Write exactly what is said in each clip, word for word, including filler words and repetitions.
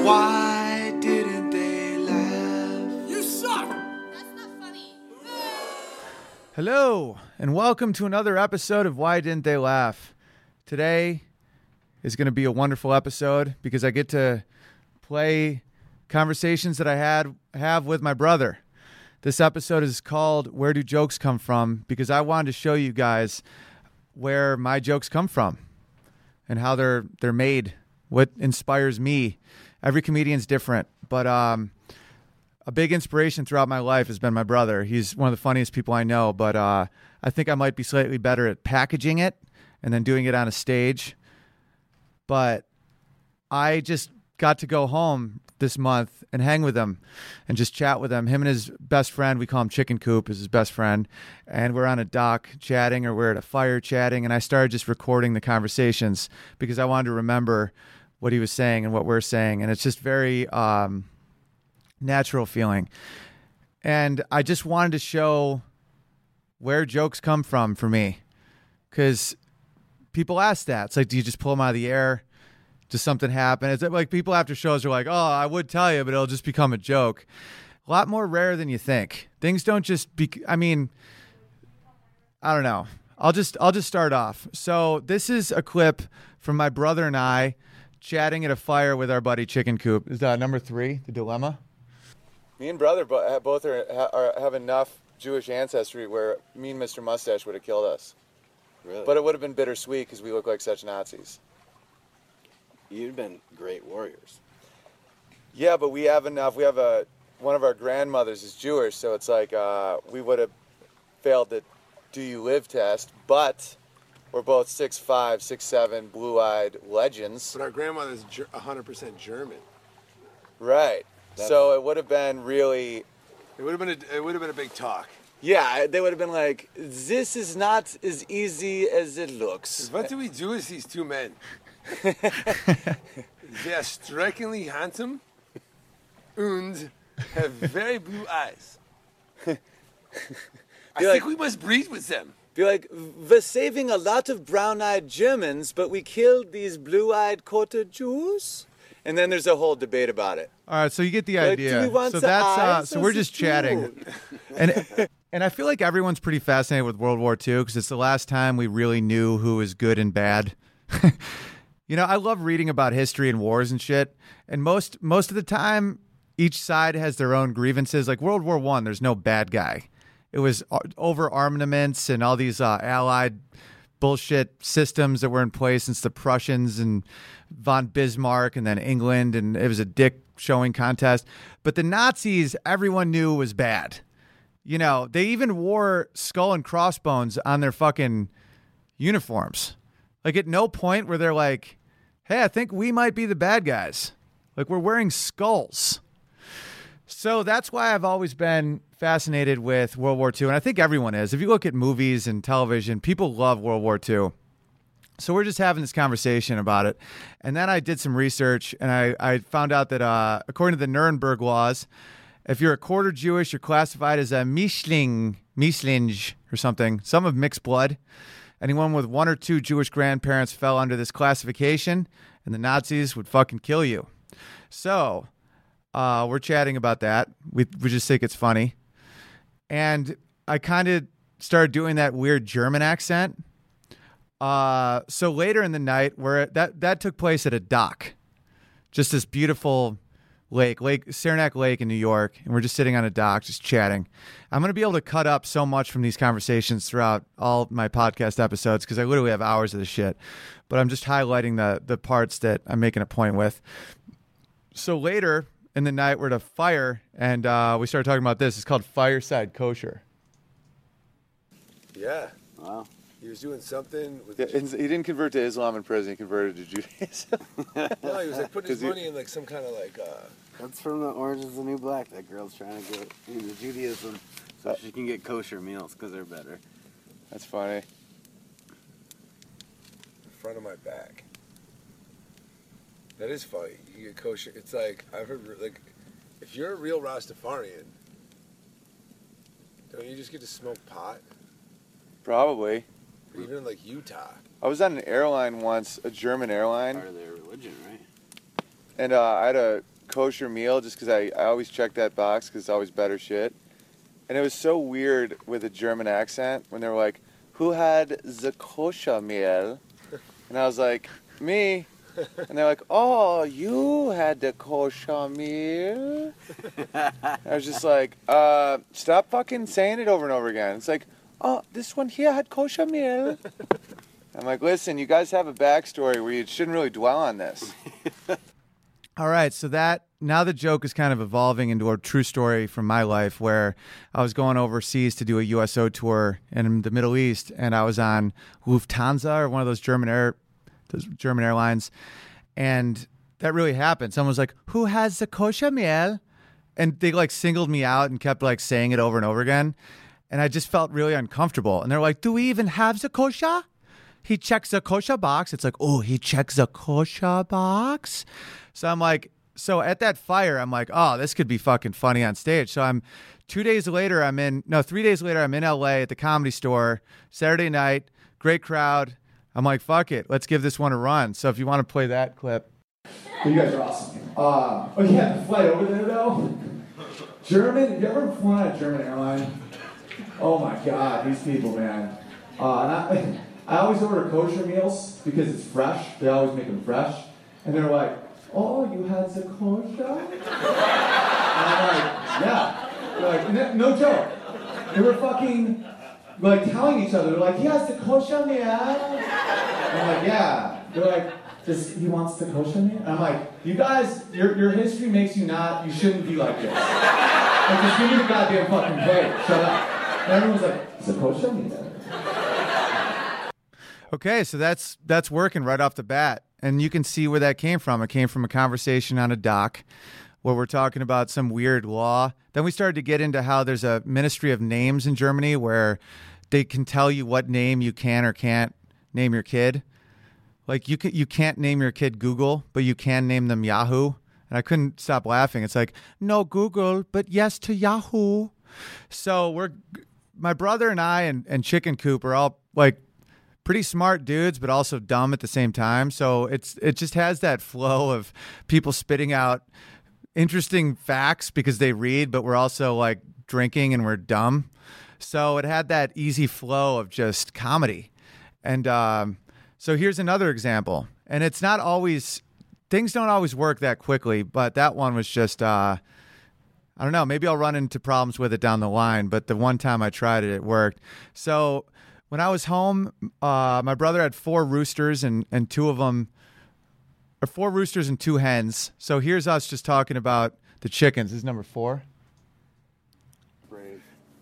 Why didn't they laugh? You suck! That's not funny. Hello, and welcome to another episode of Why Didn't They Laugh? Today is going to be a wonderful episode because I get to play conversations that I had have with my brother. This episode is called Where Do Jokes Come From? Because I wanted to show you guys where my jokes come from and how they're they're made, what inspires me. Every comedian's different, but um, a big inspiration throughout my life has been my brother. He's one of the funniest people I know, but uh, I think I might be slightly better at packaging it and then doing it on a stage. But I just got to go home this month and hang with him and just chat with him. Him and his best friend, we call him Chicken Coop, is his best friend. And we're on a dock chatting, or we're at a fire chatting. And I started just recording the conversations because I wanted to remember what he was saying and what we're saying. And it's just very um, natural feeling. And I just wanted to show where jokes come from for me. Because people ask that. It's like, do you just pull them out of the air? Does something happen? It's like people after shows are like, oh, I would tell you, but it'll just become a joke. A lot more rare than you think. Things don't just be, I mean, I don't know. I'll just, I'll just start off. So this is a clip from my brother and I chatting at a fire with our buddy Chicken Coop. Is that number three, The Dilemma? Me and brother both are, are have enough Jewish ancestry where me and Mister Mustache would have killed us. Really? But it would have been bittersweet because we look like such Nazis. You'd have been great warriors. Yeah, but we have enough. We have a one of our grandmothers is Jewish, so it's like uh, we would have failed the "Do you live?" test. But we're both six five, six seven, blue-eyed legends. But our grandmother's one hundred percent German. Right. That's- so it would have been really. It would have been a, it would have been a big talk. Yeah, they would have been like, "This is not as easy as it looks." What do we do with these two men? They are strikingly handsome and have very blue eyes. I think like- we must breed with them. Be like, we're saving a lot of brown-eyed Germans, but we killed these blue-eyed quarter Jews. And then there's a whole debate about it. All right, so you get the Like, idea. do we want so the that's uh, eyes so or we're the just chatting, and and I feel like everyone's pretty fascinated with World War Two because it's the last time we really knew who was good and bad. You know, I love reading about history and wars and shit. And most most of the time, each side has their own grievances. Like World War One, there's no bad guy. It was over armaments and all these uh, Allied bullshit systems that were in place since the Prussians and von Bismarck and then England. And it was a dick showing contest. But the Nazis, everyone knew was bad. You know, they even wore skull and crossbones on their fucking uniforms. Like, at no point were they like, hey, I think we might be the bad guys. Like, we're wearing skulls. So that's why I've always been fascinated with World War Two. And I think everyone is. If you look at movies and television, people love World War Two. So we're just having this conversation about it. And then I did some research, and I, I found out that uh, according to the Nuremberg laws, if you're a quarter Jewish, you're classified as a Mischling, Mischlinge or something, some of mixed blood. Anyone with one or two Jewish grandparents fell under this classification, and the Nazis would fucking kill you. So uh, we're chatting about that. We we just think it's funny. And I kind of started doing that weird German accent. Uh, so later in the night, where that, that took place at a dock, just this beautiful lake, Lake Saranac Lake in New York, and we're just sitting on a dock, just chatting. I'm going to be able to cut up so much from these conversations throughout all my podcast episodes because I literally have hours of this shit. But I'm just highlighting the the parts that I'm making a point with. So later in the night, we're at a fire, and uh, we started talking about this. It's called Fireside Kosher. Yeah. Wow. He was doing something with Yeah, he didn't convert to Islam in prison. He converted to Judaism. No, he was like putting his 'Cause he- money in like some kind of like uh That's from the Orange is the New Black. That girl's trying to get into Judaism so she can get kosher meals because they're better. That's funny. front of my back. That is funny. You get kosher. It's like I've heard like if you're a real Rastafarian, don't you just get to smoke pot? Probably. Or even in like Utah. I was on an airline once, a German airline, Part of their religion, right? and uh, I had a kosher meal just because I, I always check that box because it's always better shit. And it was so weird with a German accent when they were like, who had the kosher meal? And I was like, me. And they're like, oh, you had the kosher meal? I was just like, uh, stop fucking saying it over and over again. It's like, oh, this one here had kosher meal. I'm like, listen, you guys have a backstory where you shouldn't really dwell on this. All right, so that now the joke is kind of evolving into a true story from my life where I was going overseas to do a U S O tour in the Middle East, and I was on Lufthansa or one of those German air, those German airlines, and that really happened. Someone was like, "Who has the kosher meal?" And they like singled me out and kept like saying it over and over again, and I just felt really uncomfortable. And they're like, "Do we even have the kosher?" He checks the kosher box. It's like, oh, he checks the kosher box. So I'm like, so at that fire, I'm like, oh, this could be fucking funny on stage. So I'm two days later, I'm in, no, three days later, I'm in L A at the Comedy Store, Saturday night, great crowd. I'm like, fuck it, let's give this one a run. So if you want to play that clip. You guys are awesome. Uh, oh yeah, the flight over there though. German, have you ever flown on a German airline? Oh my God, these people, man. Uh, and I, I always order kosher meals because it's fresh. They always make them fresh. And they're like, oh, you had the kosher? And I'm like, yeah. They're like, no, no joke. They were fucking, like, telling each other, they're like, he has the kosher meal. And I'm like, yeah. They're like, Does, he wants the kosher meal? And I'm like, you guys, your, your history makes you not, you shouldn't be like this. Like, just give me the goddamn fucking plate. Shut up. And everyone's like, it's a kosher meal. Okay, so that's that's working right off the bat. And you can see where that came from. It came from a conversation on a dock where we're talking about some weird law. Then we started to get into how there's a Ministry of Names in Germany where they can tell you what name you can or can't name your kid. Like you can, you can't name your kid Google, but you can name them Yahoo. And I couldn't stop laughing. It's like, no Google, but yes to Yahoo. So we're, my brother and I and, and Chicken Coop are all like pretty smart dudes, but also dumb at the same time. So it's it just has that flow of people spitting out interesting facts because they read, but we're also like drinking and we're dumb. So it had that easy flow of just comedy. And um, so here's another example. And it's not always, things don't always work that quickly, but that one was just, uh, I don't know, maybe I'll run into problems with it down the line, but the one time I tried it, it worked. So when I was home, uh, my brother had four roosters and, and two of them, or four roosters and two hens. So here's us just talking about the chickens. This is number four. Brave.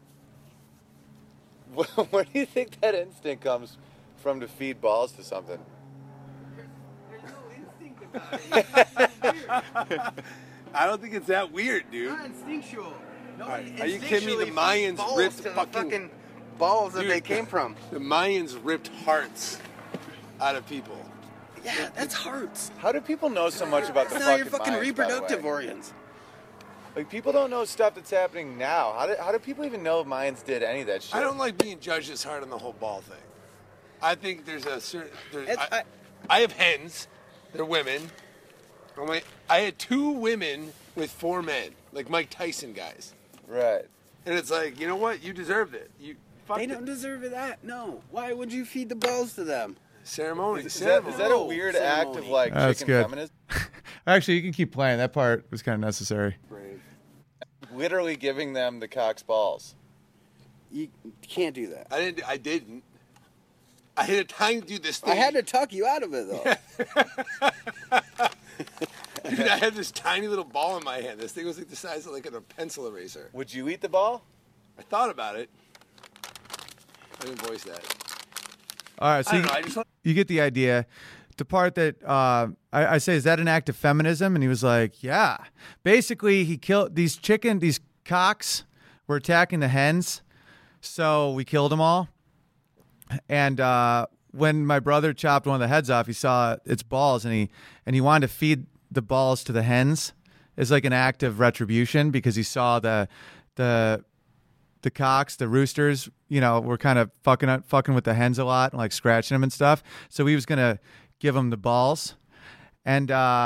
Where do you think that instinct comes from to feed balls to something? There's no instinct about it. I don't think it's that weird, dude. Not instinctual. No, Right. Are you kidding me? The Mayans ripped to the fucking- fucking balls that Dude, they came from. The Mayans ripped hearts out of people. Yeah, that's hearts. How do people know so much about the That's fucking not your fucking Mayans, by the reproductive way? organs. Like, people don't know stuff that's happening now. How do, how do people even know Mayans did any of that shit? I don't like being judged as hard on the whole ball thing. I think there's a certain. There's, It's- I, I have hens. They're women. I'm like, I had two women with four men, like Mike Tyson guys. Right. And it's like, you know what? You deserved it. You fucked They it. don't deserve that. No. Why would you feed the balls to them? Ceremony. Is that, is that a No, weird act of, ceremony. like, That's chicken good. feminism? Actually, you can keep playing. That part was kind of necessary. Brave. Literally giving them the cock's balls. You can't do that. I didn't. I didn't. I had time to do this thing. I had to tuck you out of it though. Dude, I had this tiny little ball in my hand. This thing was like the size of like a pencil eraser. Would you eat the ball? I thought about it. I didn't voice that. All right, so I you, don't know. I just want. you get the idea. The part that uh, I, I say, is that an act of feminism? And he was like, yeah. Basically, he killed these chicken, these cocks were attacking the hens. So we killed them all. And uh, when my brother chopped one of the heads off, he saw its balls and he and he wanted to feed the balls to the hens as like an act of retribution because he saw the the the cocks, the roosters, you know, were kind of fucking fucking with the hens a lot and like scratching them and stuff. So he was gonna give them the balls, and uh,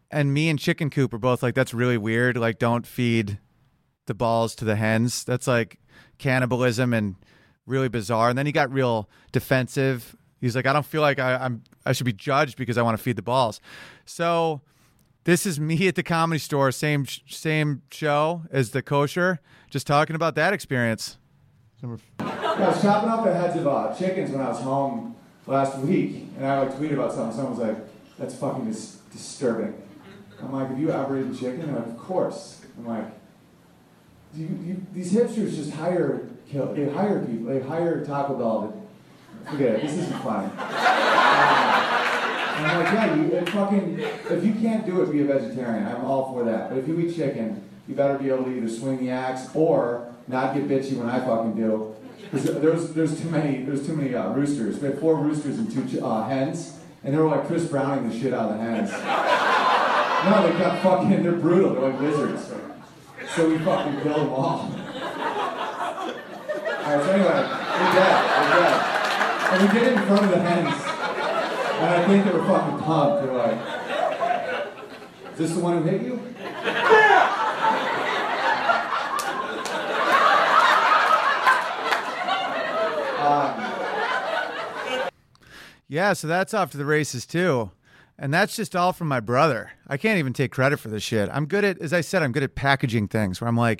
and me and Chicken Coop are both like, that's really weird. Like, don't feed the balls to the hens. That's like cannibalism and really bizarre. And then he got real defensive. He's like, I don't feel like I, I'm I should be judged because I want to feed the balls. So this is me at the Comedy Store, same same show as the Kosher, just talking about that experience. I was chopping off the heads of uh, chickens when I was home last week, and I like tweeted about something. Someone was like, "That's fucking dis- disturbing." I'm like, "Have you ever eaten chicken?" They're like, "Of course." I'm like, Do you, you, "These hipsters just hire kill. They hire people. They hire Taco Bell. To, forget it. This isn't funny." And I'm like, "Yeah, you it fucking. If you can't do it, be a vegetarian. I'm all for that. But if you eat chicken, you better be able to either swing the axe or not get bitchy when I fucking do." Because there's there's too many there's too many uh, roosters. We had four roosters and two uh, hens, and they were like Chris Browning the shit out of the hens. No, they got fucking they're brutal. They're like lizards. So we fucking killed them all. All right. So anyway, we're dead. We're dead. And we did it in front of the hens, and I think they were fucking pumped. They're like, "Is this the one who hit you?" Yeah, so that's off to the races too. And that's just all from my brother. I can't even take credit for this shit. I'm good at, as I said, I'm good at packaging things where I'm like,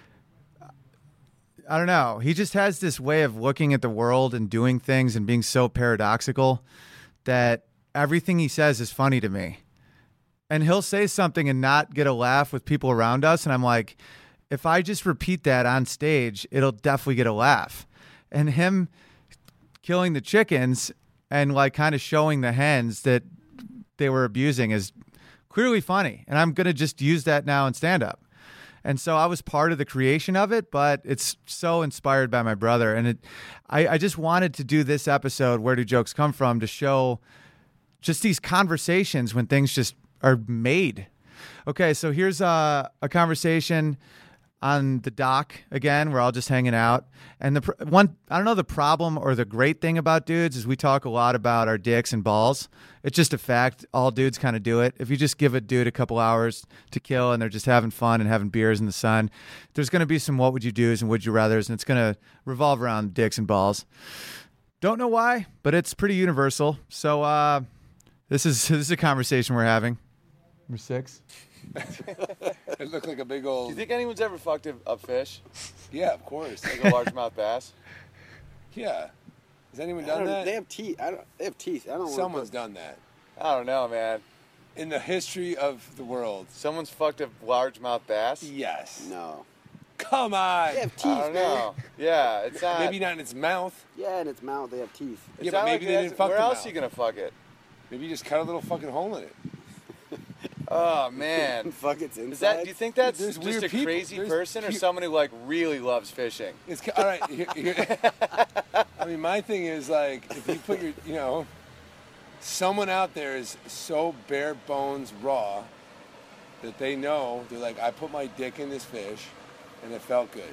I don't know. He just has this way of looking at the world and doing things and being so paradoxical that everything he says is funny to me. And he'll say something and not get a laugh with people around us. And I'm like, if I just repeat that on stage, it'll definitely get a laugh. And him killing the chickens and like kind of showing the hens that they were abusing is clearly funny. And I'm going to just use that now in stand-up. And so I was part of the creation of it, but it's so inspired by my brother. And it, I, I just wanted to do this episode, Where Do Jokes Come From, to show just these conversations when things just are made. Okay, so here's a, a conversation on the dock again. We're all just hanging out. And the pr- one, I don't know, the problem or the great thing about dudes is we talk a lot about our dicks and balls. It's just a fact. All dudes kind of do it. If you just give a dude a couple hours to kill and they're just having fun and having beers in the sun, there's going to be some what would you do's and would you rathers, and it's going to revolve around dicks and balls. Don't know why, but it's pretty universal. So uh, this is this is a conversation we're having. Number six. It looked like a big old. Do you think anyone's ever fucked a, a fish? Yeah, of course. Like a largemouth bass? Yeah. Has anyone I done don't- that? They have teeth. I don't. They have teeth. I don't. Someone's wanna done that. I don't know, man. In the history of the world. Someone's fucked a largemouth bass? Yes. put- No. Come on. They have teeth, I don't man. know. Yeah, it's not. Maybe not in its mouth. Yeah, in its mouth they have teeth. It's Yeah, not but maybe like they it didn't has- fuck Where the else mouth. are you gonna fuck it? Maybe you just cut a little fucking hole in it. Oh man. Fuck its inside. Is that? Do you think that's There's just weird a people- crazy there's person or pe- someone who like really loves fishing? It's ca- all right. Here, here. I mean, my thing is like, if you put your, you know, someone out there is so bare bones raw that they know they're like, I put my dick in this fish, and it felt good.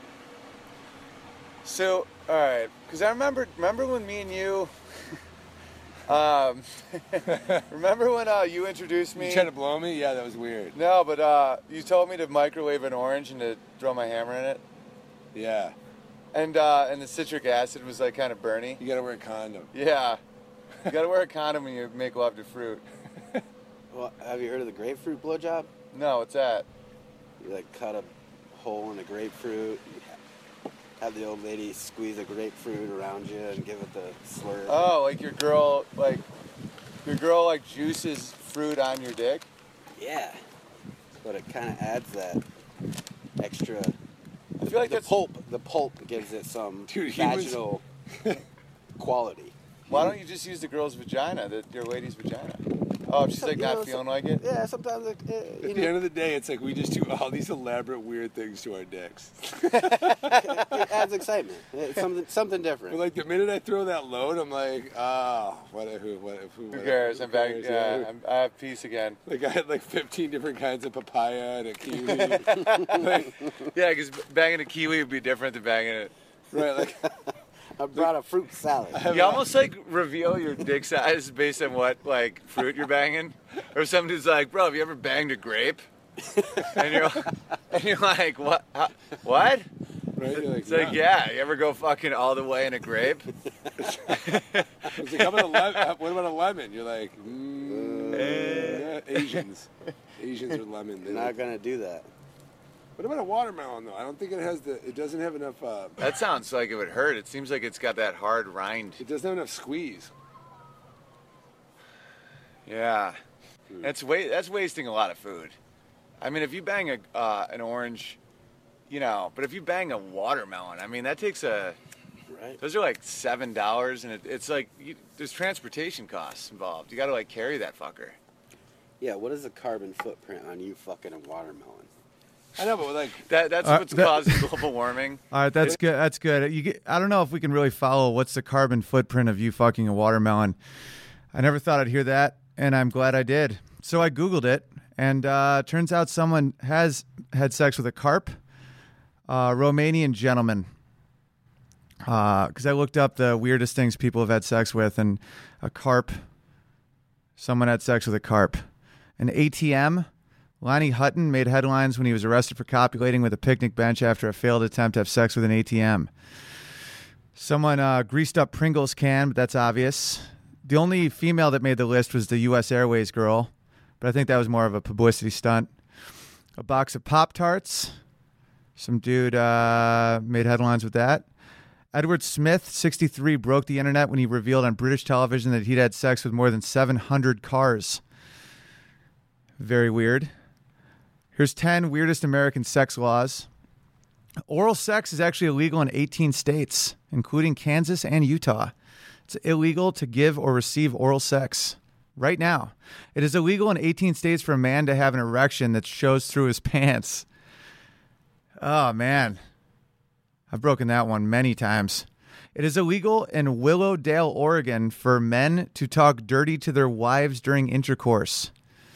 So, all right, because I remember, remember when me and you, um, remember when uh, you introduced me? You trying to blow me? Yeah, that was weird. No, but uh, you told me to microwave an orange and to throw my hammer in it, Yeah, and uh, and the citric acid was like kind of burny. you gotta wear a condom. Yeah, you gotta wear a condom when you make love to fruit. Well, have you heard of the grapefruit blowjob? No, what's that? You like cut a hole in a grapefruit. Have the old lady squeeze a grapefruit around you and give it the slurp. Oh, like your girl, like your girl, like juices fruit on your dick. Yeah. But it kind of adds that extra. I feel like the that's pulp. The pulp gives it some Dude, he was- vaginal quality. Why don't you just use the girl's vagina, the, your lady's vagina? Oh, if she's like You know, not feeling like it. Yeah, sometimes it, uh, At you the know, end of the day, it's like we just do all these elaborate weird things to our dicks. it adds excitement. It's something something different. But like the minute I throw that load, I'm like, oh, what? Who? What? Who? Who what- cares? who I'm back. cares? Yeah, I'm, I have peace again. Like I had like fifteen different kinds of papaya and a kiwi. like, Yeah, because bagging a kiwi would be different than bagging it. right, like I brought a fruit salad. You almost like reveal your dick size based on what like fruit you're banging, or some dude's like, "Bro, have you ever banged a grape?" and you're and you're like, "What? How, what?" Right? You're like, It's like, yeah. You ever go fucking all the way in a grape? It's like, how about a lemon? What about a lemon? You're like, mm, yeah, Asians. Asians are lemon. They're not gonna do that. What about a watermelon though? I don't think it has the. It doesn't have enough. Uh, That sounds like it would hurt. It seems like it's got that hard rind. it doesn't have enough squeeze. Yeah, that's wa- That's wasting a lot of food. I mean, if you bang a uh, an orange, you know, but if you bang a watermelon, I mean, that takes a. Right. Those are like seven dollars, and it, it's like you, there's transportation costs involved. You got to like carry that fucker. Yeah. What is the carbon footprint on you fucking a watermelon? I know, but like That that's Uh, what's that- causing global warming. All right, that's good. That's good. You get, I don't know if we can really follow what's the carbon footprint of you fucking a watermelon. I never thought I'd hear that, and I'm glad I did. So I Googled it, and uh, turns out someone has had sex with a carp, uh, Romanian gentleman. Because I looked up the weirdest things people have had sex with, and a carp. Someone had sex with a carp. An A T M. Lonnie Hutton made headlines when he was arrested for copulating with a picnic bench after a failed attempt to have sex with an A T M. Someone uh, greased up Pringles can, but that's obvious. The only female that made the list was the U S Airways girl, but I think that was more of a publicity stunt. A box of Pop-Tarts. Some dude uh, made headlines with that. Edward Smith, sixty-three, broke the internet when he revealed on British television that he'd had sex with more than seven hundred cars. Very weird. Here's ten weirdest American sex laws. Oral sex is actually illegal in eighteen states, including Kansas and Utah. It's illegal to give or receive oral sex right now. It is illegal in eighteen states for a man to have an erection that shows through his pants. Oh, man. I've broken that one many times. It is illegal in Willowdale, Oregon, for men to talk dirty to their wives during intercourse.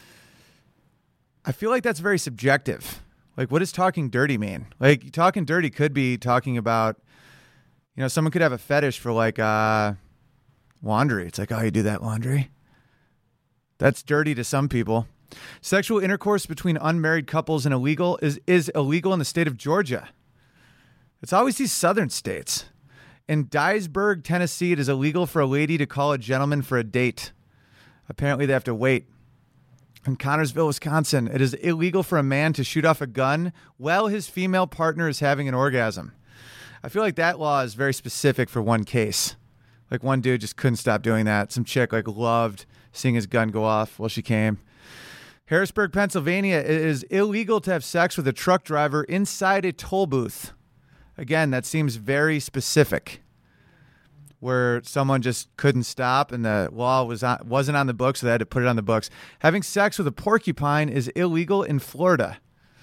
I feel like that's very subjective. Like, what does talking dirty mean? Like, talking dirty could be talking about, you know, someone could have a fetish for, like, uh, laundry. It's like, oh, you do that laundry? That's dirty to some people. Sexual intercourse between unmarried couples and illegal is, is illegal in the state of Georgia. It's always these southern states. In Dyersburg, Tennessee, it is illegal for a lady to call a gentleman for a date. Apparently, they have to wait. In Connorsville, Wisconsin, it is illegal for a man to shoot off a gun while his female partner is having an orgasm. I feel like that law is very specific for one case. Like one dude just couldn't stop doing that. Some chick like loved seeing his gun go off while she came. Harrisburg, Pennsylvania, it is illegal to have sex with a truck driver inside a toll booth. Again, that seems very specific. Where someone just couldn't stop and the law was on, wasn't on the books, so they had to put it on the books. Having sex with a porcupine is illegal in Florida.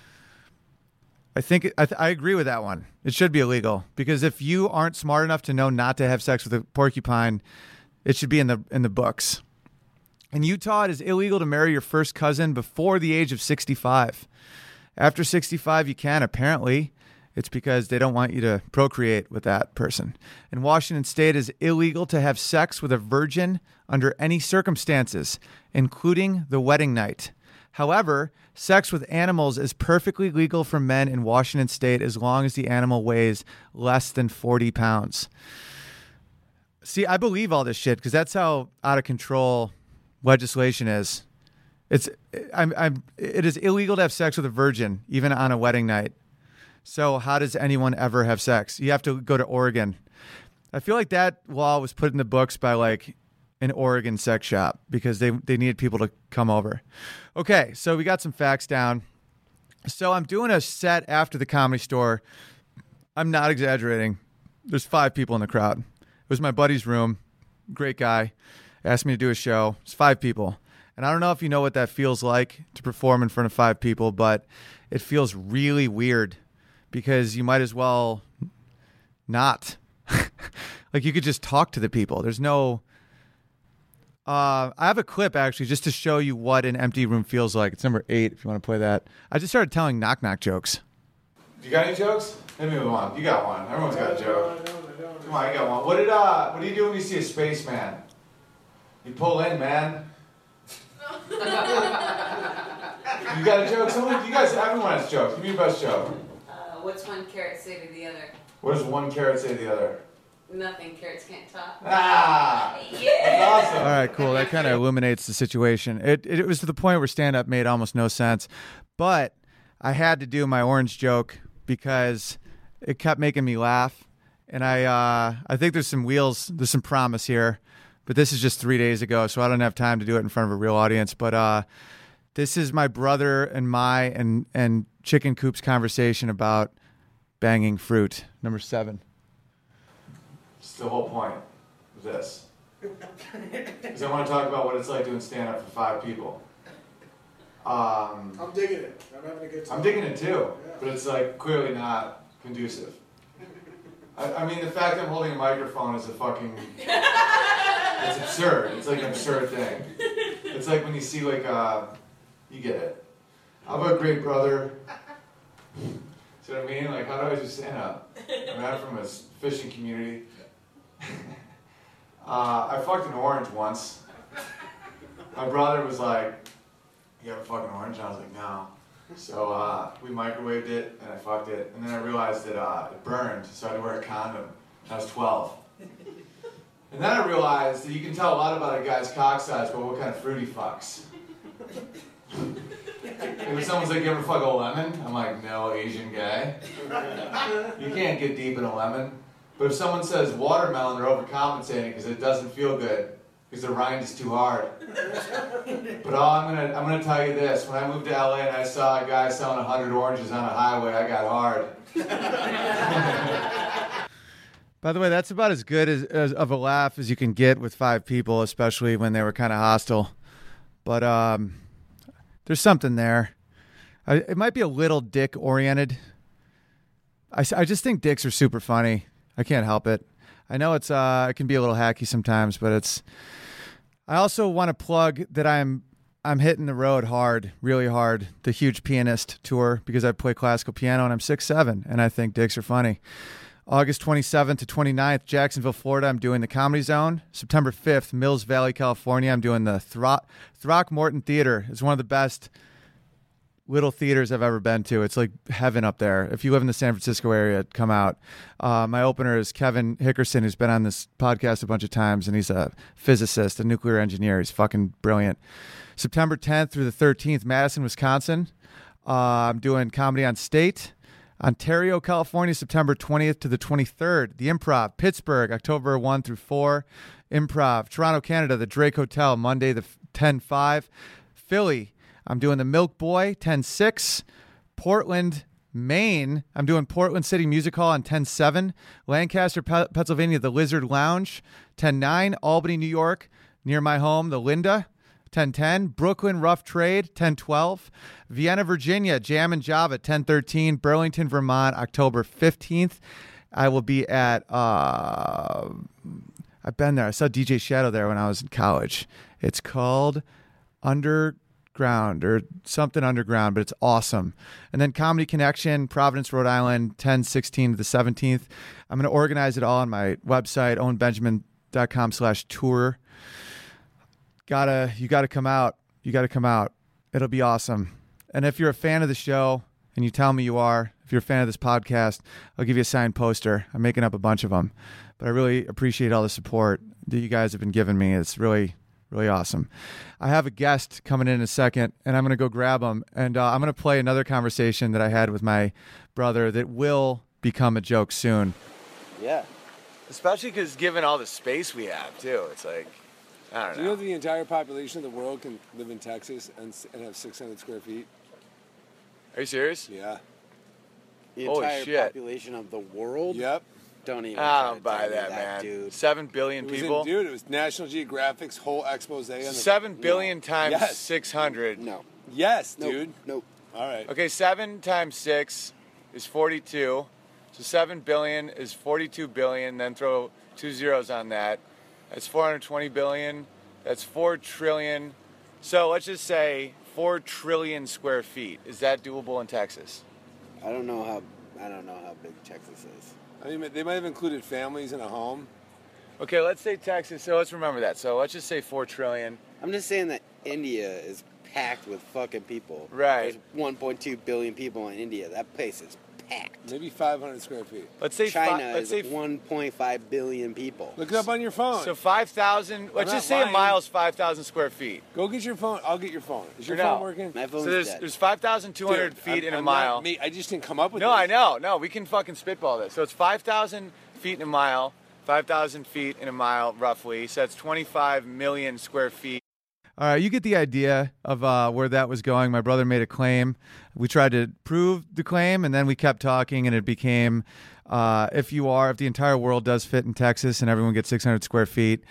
I think I, th- I agree with that one. It should be illegal because if you aren't smart enough to know not to have sex with a porcupine, it should be in the in the books. In Utah, it is illegal to marry your first cousin before the age of sixty-five. After sixty-five, you can, apparently. It's because they don't want you to procreate with that person. In Washington State, it is illegal to have sex with a virgin under any circumstances, including the wedding night. However, sex with animals is perfectly legal for men in Washington State as long as the animal weighs less than forty pounds. See, I believe all this shit because that's how out of control legislation is. It's I'm, I'm, it is illegal to have sex with a virgin, even on a wedding night. So how does anyone ever have sex? You have to go to Oregon. I feel like that law was put in the books by like an Oregon sex shop because they, they needed people to come over. Okay, so we got some facts down. So I'm doing a set after the Comedy Store. I'm not exaggerating. There's five people in the crowd. It was my buddy's room. Great guy. Asked me to do a show. It's five people. And I don't know if you know what that feels like to perform in front of five people, but it feels really weird. Because you might as well not. Like you could just talk to the people. There's no... Uh, I have a clip, actually, just to show you what an empty room feels like. It's number eight, if you want to play that. I just started telling knock-knock jokes. You got any jokes? Hit me with one. You got one. Everyone's got a joke. Come Come on, I got one. What did uh? What do you do when you see a spaceman? You pull in, man. You got a joke? Someone, you guys, everyone has jokes. Give me your best joke. Uh, what's one carrot say to the other? What does one carrot say to the other? Nothing. Carrots can't talk. Ah! Yeah. That's awesome. All right, cool. That kind of illuminates the situation. It, it it was to the point where stand-up made almost no sense, but I had to do my orange joke because it kept making me laugh, and I uh, I think there's some wheels, there's some promise here, but this is just three days ago, so I don't have time to do it in front of a real audience. But uh, this is my brother and my and and Chicken Coop's conversation about banging fruit. Number seven. It's the whole point of this. Because I want to talk about what it's like doing stand-up for five people. Um, I'm digging it. I'm having a good time. I'm digging it too, Yeah. but it's like clearly not conducive. I, I mean, the fact that I'm holding a microphone is a fucking... It's absurd. It's like an absurd thing. It's like when you see like, uh, you get it. I have a great brother. See what I mean? Like, how do I do stand-up? I mean, I'm from a fishing community. uh, I fucked an orange once. My brother was like, "You have a fucking orange?" And I was like, "No." So uh, we microwaved it, and I fucked it. And then I realized that uh, it burned, so I had to wear a condom. I was twelve. And then I realized that you can tell a lot about a guy's cock size by what kind of fruit he fucks. If someone's like, "You ever fuck a lemon?" I'm like, "No, Asian guy." You can't get deep in a lemon. But if someone says watermelon, they're overcompensating because it doesn't feel good because the rind is too hard. But all I'm gonna I'm gonna tell you this: when I moved to L A and I saw a guy selling a hundred oranges on a highway, I got hard. By the way, that's about as good as, as of a laugh as you can get with five people, especially when they were kind of hostile. But um, there's something there. I, it might be a little dick-oriented. I, I just think dicks are super funny. I can't help it. I know it's uh, it can be a little hacky sometimes, but it's... I also want to plug that I'm I'm hitting the road hard, really hard, the Huge Pianist tour, because I play classical piano and I'm six seven, and I think dicks are funny. August twenty-seventh to twenty-ninth, Jacksonville, Florida, I'm doing the Comedy Zone. September fifth, Mills Valley, California, I'm doing the Throck- Throckmorton Theater. It's one of the best little theaters I've ever been to. It's like heaven up there. If you live in the San Francisco area, come out. Uh, my opener is Kevin Hickerson, who's been on this podcast a bunch of times, and he's a physicist, a nuclear engineer. He's fucking brilliant. September tenth through the thirteenth, Madison, Wisconsin. Uh, I'm doing Comedy on State. Ontario, California, September twentieth to the twenty-third. The Improv, Pittsburgh, October first through fourth. Improv, Toronto, Canada, the Drake Hotel, Monday the ten five. Philly, I'm doing the Milk Boy, ten six. Portland, Maine, I'm doing Portland City Music Hall on ten seven. Lancaster, Pe- Pennsylvania, the Lizard Lounge, ten nine. Albany, New York, near my home, the Linda, ten ten. Brooklyn Rough Trade, ten twelve. Vienna, Virginia, Jam and Java, ten thirteen. Burlington, Vermont, October fifteenth. I will be at, uh, I've been there. I saw D J Shadow there when I was in college. It's called Underground or something Underground, but it's awesome. And then Comedy Connection, Providence, Rhode Island, ten sixteen to the seventeenth. I'm going to organize it all on my website, owen benjamin dot com slash tour. Gotta, you gotta come out. You gotta come out. It'll be awesome. And if you're a fan of the show, and you tell me you are, if you're a fan of this podcast, I'll give you a signed poster. I'm making up a bunch of them. But I really appreciate all the support that you guys have been giving me. It's really, really awesome. I have a guest coming in, in a second, and I'm going to go grab him. And uh, I'm going to play another conversation that I had with my brother that will become a joke soon. Yeah. Especially because given all the space we have, too, it's like, I don't Do know. you know the entire population of the world can live in Texas and, and have six hundred square feet? Are you serious? Yeah. The Holy entire shit. population of the world? Yep. Don't even I try don't to buy tell me that, man. dude. Seven billion It was people. in, dude, it was National Geographic's whole expose on the... Seven billion times Yes. six hundred. No. Yes, Nope. dude. Nope. All right. Okay, seven times six is forty-two. So seven billion is forty-two billion. Then throw two zeros on that. That's four hundred twenty billion. That's four trillion. So let's just say four trillion square feet. Is that doable in Texas? I don't know how I don't know how big Texas is. I mean, they might have included families in a home. Okay, let's say Texas. So let's remember that. So let's just say four trillion. I'm just saying that India is packed with fucking people. Right. There's one point two billion people in India. That place is packed. Maybe five hundred square feet. Let's say China fi- let's is say one point five billion people. Look it up on your phone. So five thousand. Let's not just say a lying. mile is five thousand square feet. Go get your phone. I'll get your phone. Is your No. phone working? My phone's So there's dead. there's five thousand two hundred Dude, feet I'm- in a I'm mile. Not, me, I just didn't come up with No, this. I know. No, we can fucking spitball this. So it's five thousand feet in a mile, five thousand feet in a mile, roughly. So that's twenty-five million square feet. All right, you get the idea of uh, where that was going. My brother made a claim. We tried to prove the claim, and then we kept talking, and it became, uh, if you are, if the entire world does fit in Texas and everyone gets six hundred square feet,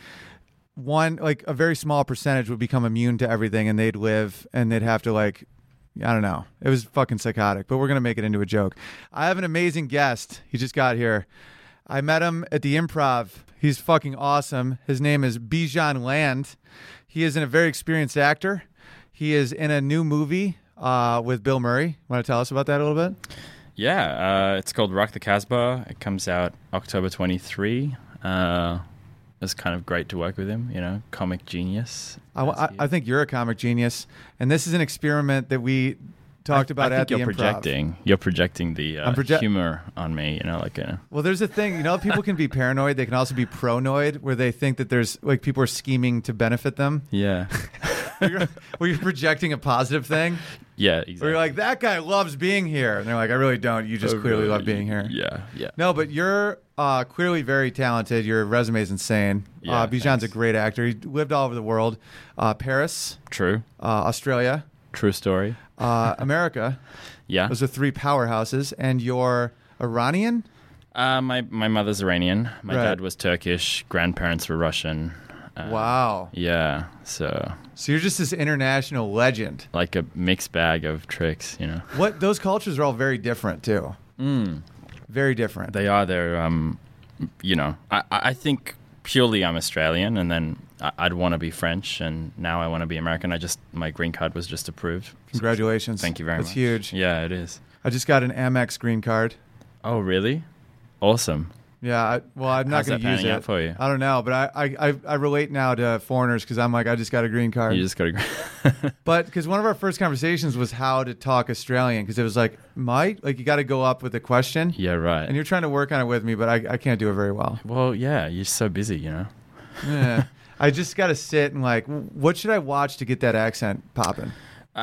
one, like a very small percentage would become immune to everything, and they'd live, and they'd have to, like, I don't know. It was fucking psychotic, but we're going to make it into a joke. I have an amazing guest. He just got here. I met him at the Improv. He's fucking awesome. His name is Bijan Land. He is a very experienced actor. He is in a new movie uh, with Bill Murray. Want to tell us about that a little bit? Yeah, uh, it's called Rock the Casbah. It comes out October twenty-third. Uh, it's kind of great to work with him, you know, comic genius. I, I, I think you're a comic genius, and this is an experiment that we talked about I think at the you're Improv. projecting. You're projecting the uh, I'm proje- humor on me, you know, like a. Well, there's a thing, you know, people can be paranoid. They can also be pronoid, where they think that there's like people are scheming to benefit them. Yeah. where, you're, where you're projecting a positive thing. Yeah, exactly. Where you're like, that guy loves being here, and they're like, I really don't. You just Oh, clearly really? love being here. Yeah, yeah. No, but you're uh, clearly very talented. Your resume is insane. Yeah, uh, Bijan's thanks. a great actor. He lived all over the world. Uh, Paris, True. uh, Australia, True story. uh, America. Yeah. Those are three powerhouses. And you're Iranian? Uh, my my mother's Iranian. My Right. dad was Turkish. Grandparents were Russian. Uh, Wow. Yeah. So So you're just this international legend. like a mixed bag of tricks, you know. What those cultures are all very different too. Mm. Very different. They are. They're. Um, you know. I I think purely I'm Australian, and then I- I'd want to be French, and now I want to be American. I just my green card was just approved. Congratulations. Thank you very That's much. huge. Yeah, it is. I just got an Amex green card. Oh, really? Awesome. Yeah, I, well, I'm not How's going that to use panning it out for you? I don't know, but I, I, I, I relate now to foreigners because I'm like, I just got a green card. You just got to. But because one of our first conversations was how to talk Australian, because it was like, might, like you got to go up with a question. Yeah, right. And you're trying to work on it with me, but I, I can't do it very well. Well, yeah, you're so busy, you know. Yeah. I just got to sit and like, what should I watch to get that accent popping?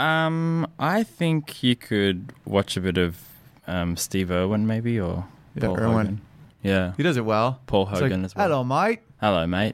Um, I think you could watch a bit of um, Steve Irwin, maybe, or Yeah, Paul Irwin. Hogan. Yeah, He does it well. Paul It's like, Hogan as well. Hello, mate. Hello, mate.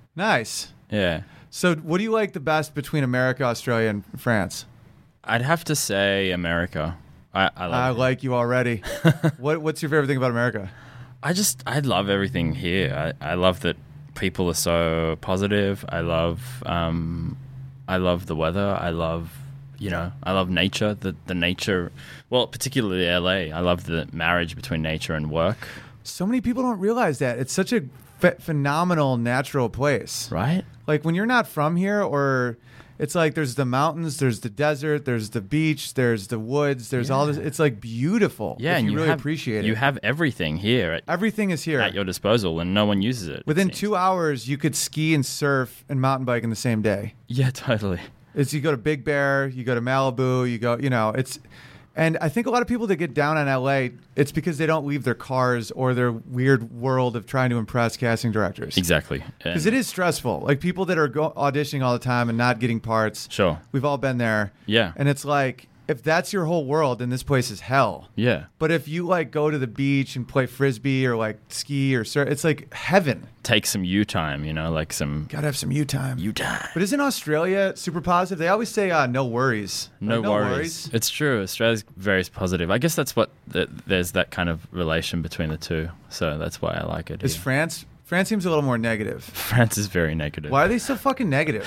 Nice. Yeah, So, what do you like the best between America, Australia, and France? I'd have to say America. I I, love I it. like you already. what What's your favorite thing about America? I just I love everything here. I, I love that people are so positive. I love um, I love the weather. I love you know I love nature. The the nature. Well, particularly L A. I love the marriage between nature and work. So many people don't realize that it's such a ph- phenomenal natural place. Right? Like when you're not from here, or it's like there's the mountains, there's the desert, there's the beach, there's the woods, there's all this. It's like beautiful. Yeah, if and you, you really have, appreciate it. You have everything here at, Everything is here. at your disposal, and no one uses it. it Within seems. two hours, you could ski and surf and mountain bike in the same day. Yeah, totally. It's you go to Big Bear, you go to Malibu, you go, you know, it's, and I think a lot of people that get down on L A, it's because they don't leave their cars or their weird world of trying to impress casting directors. Exactly. Because it is stressful. Like people that are go- auditioning all the time and not getting parts. Sure. We've all been there. Yeah. And it's like, if that's your whole world, then this place is hell. Yeah. But if you like go to the beach and play frisbee or like ski or surf, it's like heaven. Take some you time, you know, like some Gotta have some you time. you time. But isn't Australia super positive? They always say uh, no worries. No, Like, worries. It's true. Australia's very positive. I guess that's what the, there's that kind of relation between the two. So that's why I like it. Is here. France? France seems a little more negative. France is very negative. Why are they so fucking negative?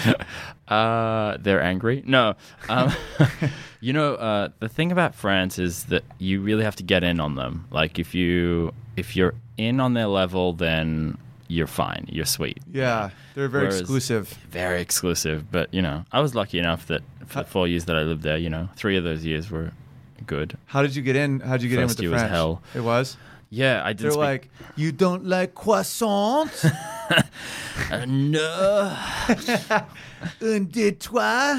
Uh, they're angry. No, um, you know, uh, the thing about France is that you really have to get in on them. Like if you if you're in on their level, then you're fine. You're sweet. Yeah, they're very Whereas- exclusive. Very exclusive. But you know, I was lucky enough that for the four years that I lived there, you know, three of those years were good. How did you get in? How did you get in with First the year was French? hell. It was. Yeah, I did. They're speak- like, you don't like croissants? Uh, no. Un, deux, trois?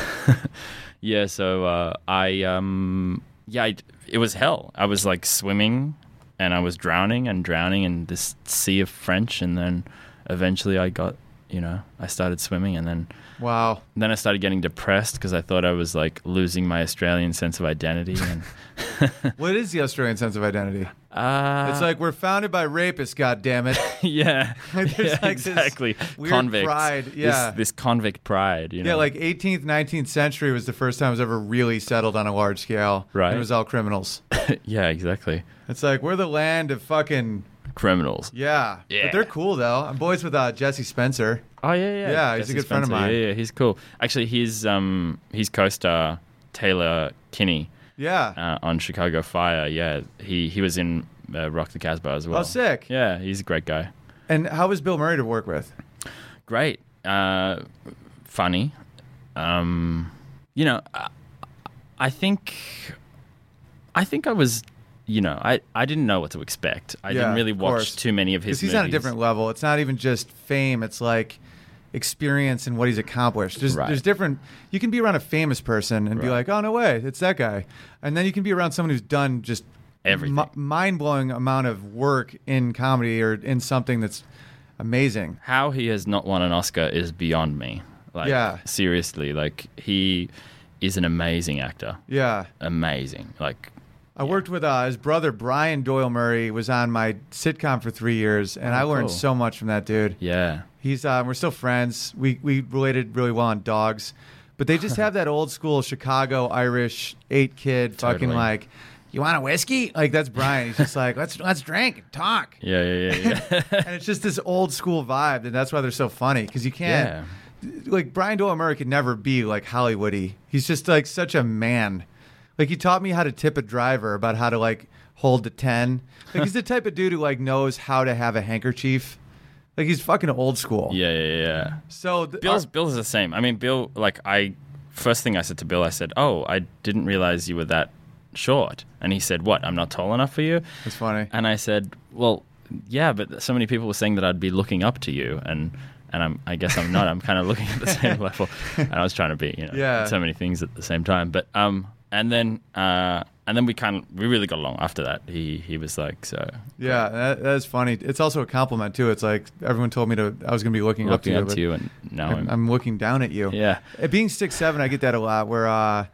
Yeah, so uh, I um yeah, I, it was hell. I was like swimming, and I was drowning and drowning in this sea of French, and then eventually I got, you know, I started swimming, and then Wow. then I started getting depressed because I thought I was like losing my Australian sense of identity. And What is the Australian sense of identity? uh, It's like we're founded by rapists, goddammit. yeah, Like, there's yeah, like this exactly. weird Convicts. pride, This- yeah. this, convict pride. You know, Yeah, like eighteenth, nineteenth century was the first time it was ever really settled on a large scale. Right. And it was all criminals. yeah, exactly. It's like we're the land of fucking Criminals. yeah. Yeah. But they're cool though. I'm boys with uh, Jesse Spencer. Oh yeah, yeah. Yeah, he's a Jesse good friend of Spencer. mine. Yeah, yeah, he's cool. Actually, his um his co-star Taylor Kinney Yeah. uh, on Chicago Fire. Yeah, he he was in uh, Rock the Casbah as well. Oh, sick. Yeah, he's a great guy. And how was Bill Murray to work with? Great. Uh, funny. Um, you know, I, I think I think I was. You know, I, I didn't know what to expect. I Yeah, didn't really of watch course. too many of his Because he's movies. on a different level. It's not even just fame. It's like experience and what he's accomplished. There's, Right. there's different. You can be around a famous person and be Right. like, oh no way, it's that guy. And then you can be around someone who's done just Everything. mind blowing amount of work in comedy or in something that's amazing. How he has not won an Oscar is beyond me. Like, Yeah. seriously, like he is an amazing actor. Yeah. Amazing. Like, I worked with uh, his brother Brian Doyle Murray was on my sitcom for three years, and Oh, I learned cool. so much from that dude. yeah, He's uh, we're still friends. We we related really well on Dogs, but they just have that old school Chicago Irish eight kid fucking Totally. like, you want a whiskey? Like that's Brian. He's just like let's let's drink and talk, yeah, yeah, yeah, yeah. and it's just this old school vibe, and that's why they're so funny because you can't like Brian Doyle Murray could never be like Hollywoody. He's just like such a man. Like he taught me how to tip a driver, about how to like hold to ten. Like he's the type of dude who like knows how to have a handkerchief. Like he's fucking old school. yeah, yeah, yeah. So th- Bill's our- Bill's the same. I mean, Bill. Like, I first thing I said to Bill, I said, "Oh, I didn't realize you were that short." And he said, "What? I'm not tall enough for you?" That's funny. And I said, "Well, yeah, but so many people were saying that I'd be looking up to you, and and I'm I guess I'm not. I'm kind of looking at the same level." And I was trying to be, you know, Yeah. so many things at the same time. But um, and then uh, and then we kind of we really got along after that. He he was like, so Yeah, that, that is funny. It's also a compliment too. It's like everyone told me to I was going to be looking, looking up up to to you. you, and now but I'm, I'm, I'm looking down at you. yeah. Uh, Being six seven, I get that a lot. Where uh,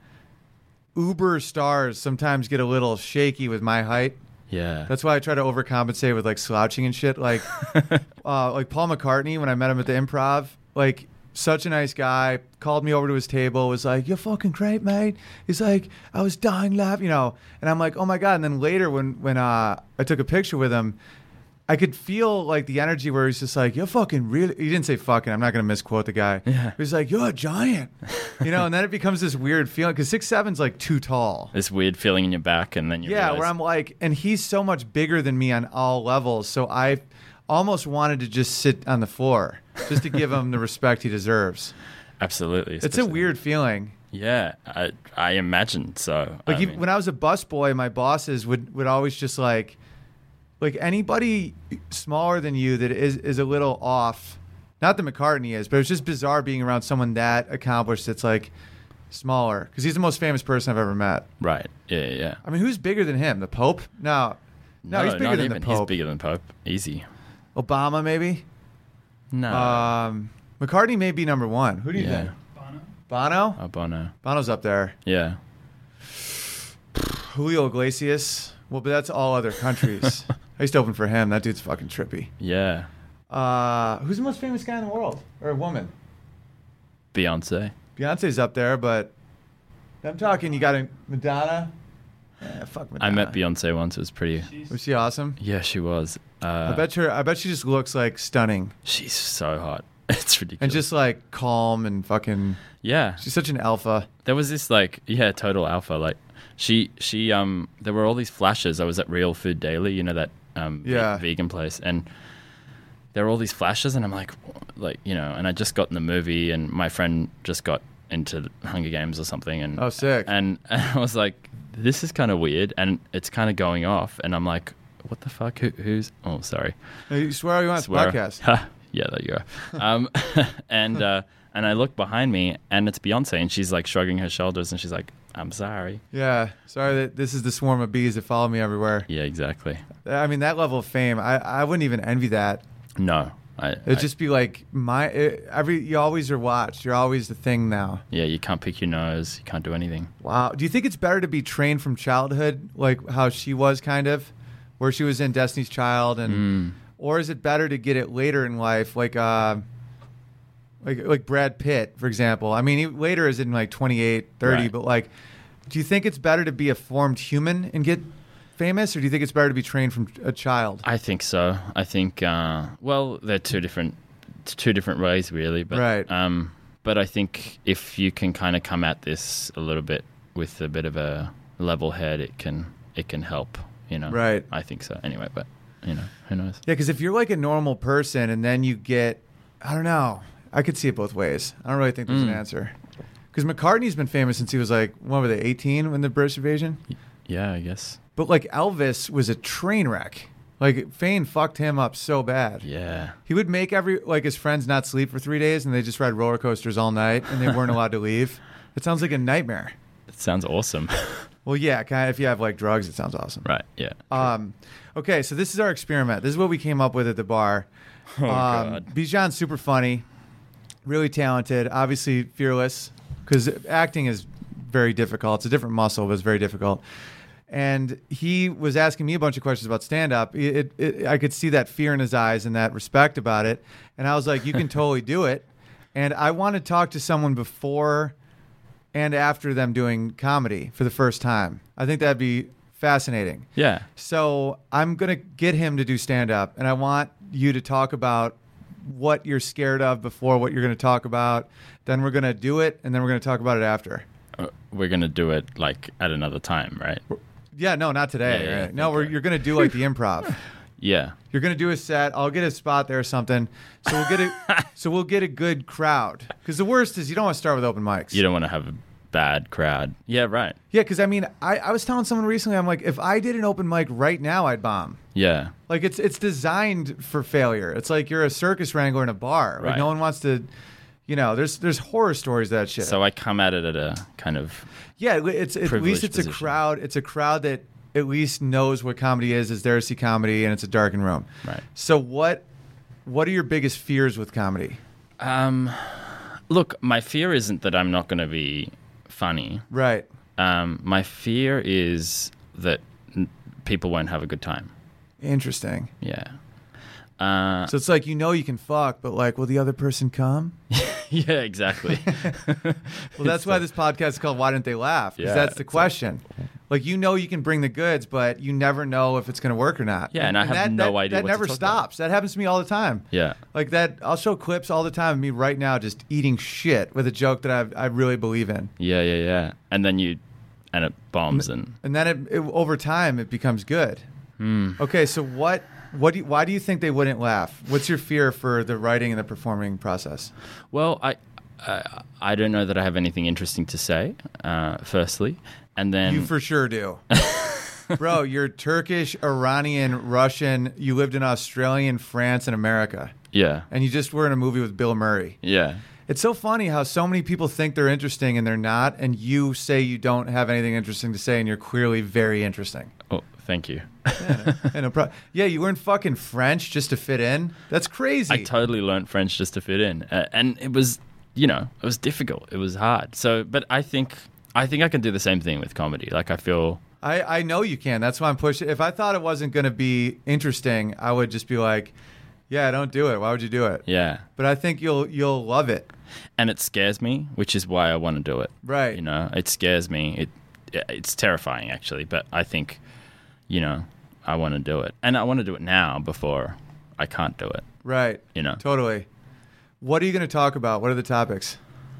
Uber stars sometimes get a little shaky with my height. Yeah. That's why I try to overcompensate with like slouching and shit. Like, uh, like Paul McCartney when I met him at the Improv. Like, such a nice guy. Called me over to his table. Was like, "You're fucking great, mate." He's like, "I was dying laughing," you know. And I'm like, "Oh my god!" And then later, when when uh, I took a picture with him, I could feel like the energy where he's just like, "You're fucking really." He didn't say fucking. I'm not gonna misquote the guy. Yeah. He's like, "You're a giant," you know. And then it becomes this weird feeling because six seven's like too tall. This weird feeling in your back, and then you Yeah, realize, where I'm like, and he's so much bigger than me on all levels. So I almost wanted to just sit on the floor just to give him the respect he deserves. absolutely. It's a especially- weird feeling. Yeah, I I imagine so. Like I even, mean, when I was a busboy, my bosses would, would always just like, like anybody smaller than you that is is a little off. Not that McCartney is, but it's just bizarre being around someone that accomplished that's like smaller because he's the most famous person I've ever met. right? Yeah, yeah, yeah. I mean, who's bigger than him? The Pope? No, no, he's bigger not than even. the Pope. He's bigger than Pope. Easy. Obama maybe. No. Um, McCartney may be number one. Who do you Yeah. think? Bono. oh, Bono. Bono's up there. Yeah. Julio Iglesias. Well, but that's all other countries. I used to open for him. That dude's fucking trippy. Yeah. Uh, who's the most famous guy in the world? Or a woman? Beyonce. Beyonce's up there, but I'm talking. You got a Madonna. Yeah, fuck Madonna. I met Beyonce once. It was pretty. Was she awesome? Yeah, she was. Uh, I bet her. I bet she just looks like stunning she's so hot. It's ridiculous. and just like calm and fucking. yeah. She's such an alpha. There was this like yeah, total alpha. Like she she um there were all these flashes. I was at Real Food Daily, you know that um ve- Yeah. vegan place, and there were all these flashes, and I'm like like you know, and I just got in the movie, and my friend just got into the Hunger Games or something, and Oh, sick. and, and I was like, this is kind of weird, and it's kind of going off, and I'm like, what the fuck? Who, who's? Oh, sorry. Hey, you swear all you want. It's a Swear. podcast. Yeah, there you go. Um, and uh, and I look behind me, and it's Beyonce, and she's like shrugging her shoulders, and she's like, "I'm sorry." Yeah, sorry that this is the swarm of bees that follow me everywhere. Yeah, exactly. I mean, that level of fame, I, I wouldn't even envy that. No, I. It'd I- just be like my it, every. You always are watched. You're always the thing now. Yeah, you can't pick your nose. You can't do anything. Wow. Do you think it's better to be trained from childhood, like how she was, kind of, where she was in Destiny's Child, and Mm. or is it better to get it later in life, like uh, like like Brad Pitt, for example? I mean, he later is in like twenty-eight, thirty, Right. but like, do you think it's better to be a formed human and get famous, or do you think it's better to be trained from a child? I think so. I think. Uh, well, they're two different, two different ways, really. But, Right. Um, but I think if you can kind of come at this a little bit with a bit of a level head, it can it can help. You know. Right. I think so. Anyway, but you know, who knows? Yeah, because if you're like a normal person and then you get, I don't know, I could see it both ways. I don't really think there's an Mm. answer. Because McCartney's been famous since he was like, what were they, eighteen when the British invasion? Yeah, I guess. But like Elvis was a train wreck. Like Fane fucked him up so bad. Yeah. He would make every like his friends not sleep for three days and they just ride roller coasters all night and they weren't allowed to leave. It sounds like a nightmare. It sounds awesome. Well, yeah, kind of. If you have like drugs, it sounds awesome. Right. Yeah. Um, okay, so this is our experiment. This is what we came up with at the bar. Oh, um, God. Bijan's super funny, really talented, obviously fearless, because acting is very difficult. It's a different muscle, but it's very difficult. And he was asking me a bunch of questions about stand-up. It, it, it, I could see that fear in his eyes and that respect about it. And I was like, you can totally do it. And I want to talk to someone before and after them doing comedy for the first time. I think that'd be fascinating. Yeah. So I'm going to get him to do stand-up, and I want you to talk about what you're scared of before what you're going to talk about. Then we're going to do it, and then we're going to talk about it after. Uh, we're gonna do it like at another time, right? Yeah, no, not today. Yeah, yeah, right? No, we're, you're going to do like the improv. Yeah. You're going to do a set. I'll get a spot there or something. So we'll get a so we'll get a good crowd. Because the worst is you don't want to start with open mics. You don't want to have a bad crowd. Yeah. Right. Yeah, because I mean, I, I was telling someone recently, I'm like, if I did an open mic right now, I'd bomb. Yeah. Like it's it's designed for failure. It's like you're a circus wrangler in a bar. Like Right. no one wants to, you know. There's there's horror stories of that shit. So I come at it at a kind of yeah, it's at least privileged it's position. a crowd. It's a crowd that at least knows what comedy is. Is there to see comedy, and it's a darkened room. Right. So what what are your biggest fears with comedy? um. Look, my fear isn't that I'm not going to be funny. Right. Um, my fear is that n- people won't have a good time. Interesting. Yeah. Uh, So it's like you know you can fuck, but like, will the other person come? yeah, exactly. Well, that's why this podcast is called "Why Didn't They Laugh?" Because Yeah, that's the it's question. Like you know you can bring the goods, but you never know if it's going to work or not. Yeah, and I have that, no that, idea That what to never talk about. stops. That happens to me all the time. Yeah. Like that, I'll show clips all the time of me right now just eating shit with a joke that I I really believe in, Yeah, yeah, yeah. And then you, and it bombs and and then it, it over time it becomes good. Hmm. Okay, so what? What do you, why do you think they wouldn't laugh? What's your fear for the writing and the performing process? well, I, I, I don't know that I have anything interesting to say. Uh, firstly, and then You for sure do. Bro, you're Turkish, Iranian, Russian. You lived in Australia, France, and America. yeah, And you just were in a movie with Bill Murray. yeah, It's so funny how so many people think they're interesting and they're not, and you say you don't have anything interesting to say, and you're clearly very interesting. Oh, thank you. Yeah, no, no pro- yeah, you learned fucking French just to fit in? That's crazy. I totally learnt French just to fit in, uh, and it was, you know, it was difficult. It was hard. So, but I think, I think I can do the same thing with comedy. Like I feel, I, I know you can. That's why I'm pushing. If I thought it wasn't going to be interesting, I would just be like, yeah, don't do it. Why would you do it? yeah, But I think you'll you'll love it. and it scares me, which is why I want to do it. Right. You know, it scares me. It, it's terrifying actually, but I think, you know, I want to do it, and I want to do it now before I can't do it. Right. You know. Totally. What are you going to talk about? What are the topics?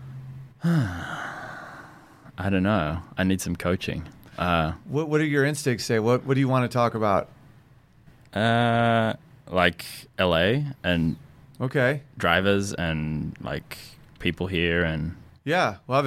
I don't know. I need some coaching. Uh, What What do your instincts say? What What do you want to talk about? uh, like L A and Okay. drivers and like people here and Yeah, love it.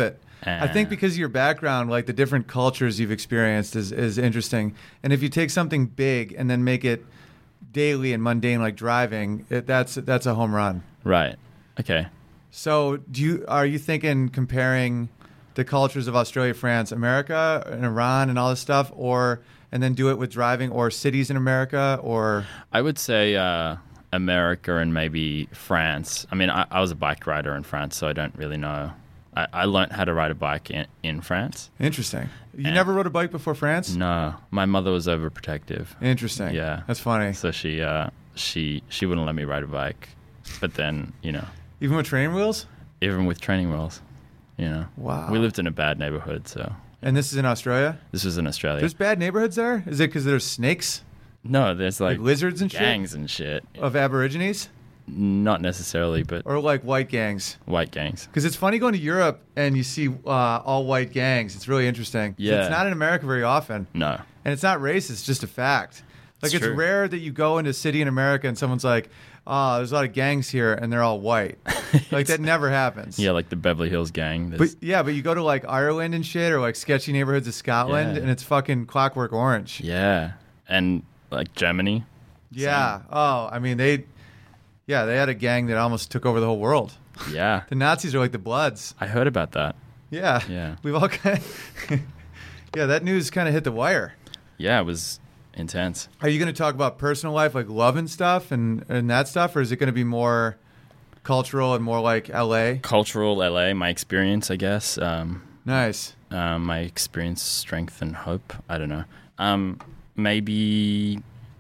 I think because of your background, like the different cultures you've experienced is, is interesting. And if you take something big and then make it daily and mundane, like driving, it, that's that's a home run. Right. Okay. So, do you are you thinking comparing the cultures of Australia, France, America, and Iran, and all this stuff, or and then do it with driving, or cities in America, or I would say uh, America and maybe France. I mean, I, I was a bike rider in France, so I don't really know. I, I learned how to ride a bike in, in France. Interesting. You And- never rode a bike before France? No, my mother was overprotective. Interesting. Yeah. That's funny. So she uh, she she wouldn't let me ride a bike. But then, you know, Even with training wheels? even with training wheels, you know. Wow. We lived in a bad neighborhood, so And this is in Australia? this was in Australia. There's bad neighborhoods there? Is it because there's snakes no, there's like, Like lizards and shit? gangs and shit. of Aborigines? Not necessarily, but Or like white gangs? white gangs. Because it's funny going to Europe and you see uh, all white gangs. It's really interesting. 'Cause Yeah. It's not in America very often. No. And it's not racist, it's just a fact. Like, It's it's, true. rare that you go into a city in America and someone's like, oh, there's a lot of gangs here and they're all white. Like, that never happens. Yeah, like the Beverly Hills gang. But There's, yeah, but you go to like Ireland and shit or like sketchy neighborhoods of Scotland Yeah. and it's fucking Clockwork Orange. yeah. And like Germany. Yeah. Oh, I mean, they, yeah, they had a gang that almost took over the whole world. Yeah. The Nazis are like the Bloods. I heard about that. Yeah. Yeah. We've all kind of, yeah, that news kind of hit the wire. Yeah, it was intense. Are you going to talk about personal life, like love and stuff and, and that stuff? Or is it going to be more cultural and more like L A? Cultural L A, my experience, I guess. Um, Nice. um, my experience, strength, and hope. I don't know. Um, maybe.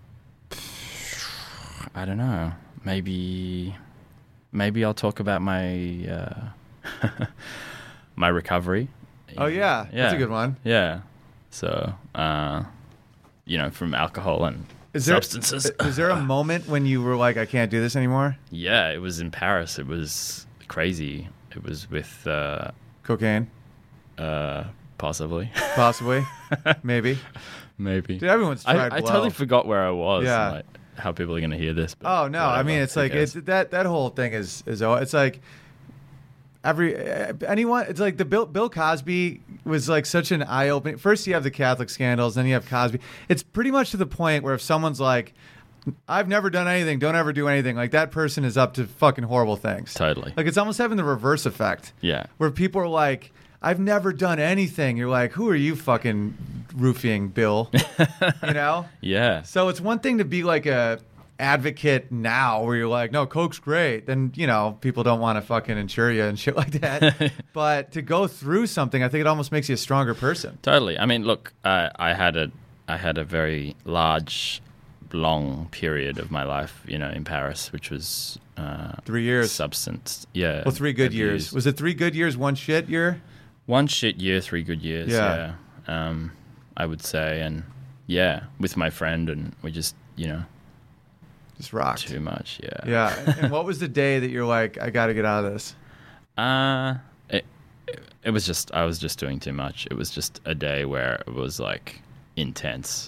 I don't know. Maybe. Maybe I'll talk about my uh, my recovery. Oh, yeah. Yeah. That's a good one. Yeah. So, uh, you know, from alcohol and Is there, substances. is there a moment when you were like, I can't do this anymore? Yeah, it was in Paris. It was crazy. It was with uh, Cocaine? uh, possibly, Possibly. Maybe. maybe. Dude, everyone's tried I, I blow. totally forgot where I was. Yeah. And, like, how people are going to hear this. But Oh no! I whatever. mean, it's Who like cares? it's that that whole thing is is it's like every uh, anyone. It's like the Bill Bill Cosby was like such an eye opening. First, you have the Catholic scandals, then you have Cosby. It's pretty much to the point where if someone's like, "I've never done anything, don't ever do anything," like that person is up to fucking horrible things. Totally. Like it's almost having the reverse effect. Yeah. Where people are like, "I've never done anything." You're like, "Who are you fucking roofing, Bill?" You know. Yeah. So it's one thing to be like a advocate now where you're like, no, Coke's great. Then, you know, people don't want to fucking insure you and shit like that. But to go through something, I think it almost makes you a stronger person. Totally. I mean, look, uh, I had a I had a very large, long period of my life, you know, in Paris, which was uh, Three years. substance. Yeah. Well, three good years. abuse. Was it three good years, one shit year? One shit year, three good years. Yeah. Yeah. Um, I would say, and yeah, with my friend, and we just, you know, Just rocked. too much. Yeah. Yeah. And what was the day that you're like, I got to get out of this? Uh, it, it it was just I was just doing too much. It was just a day where it was like intense.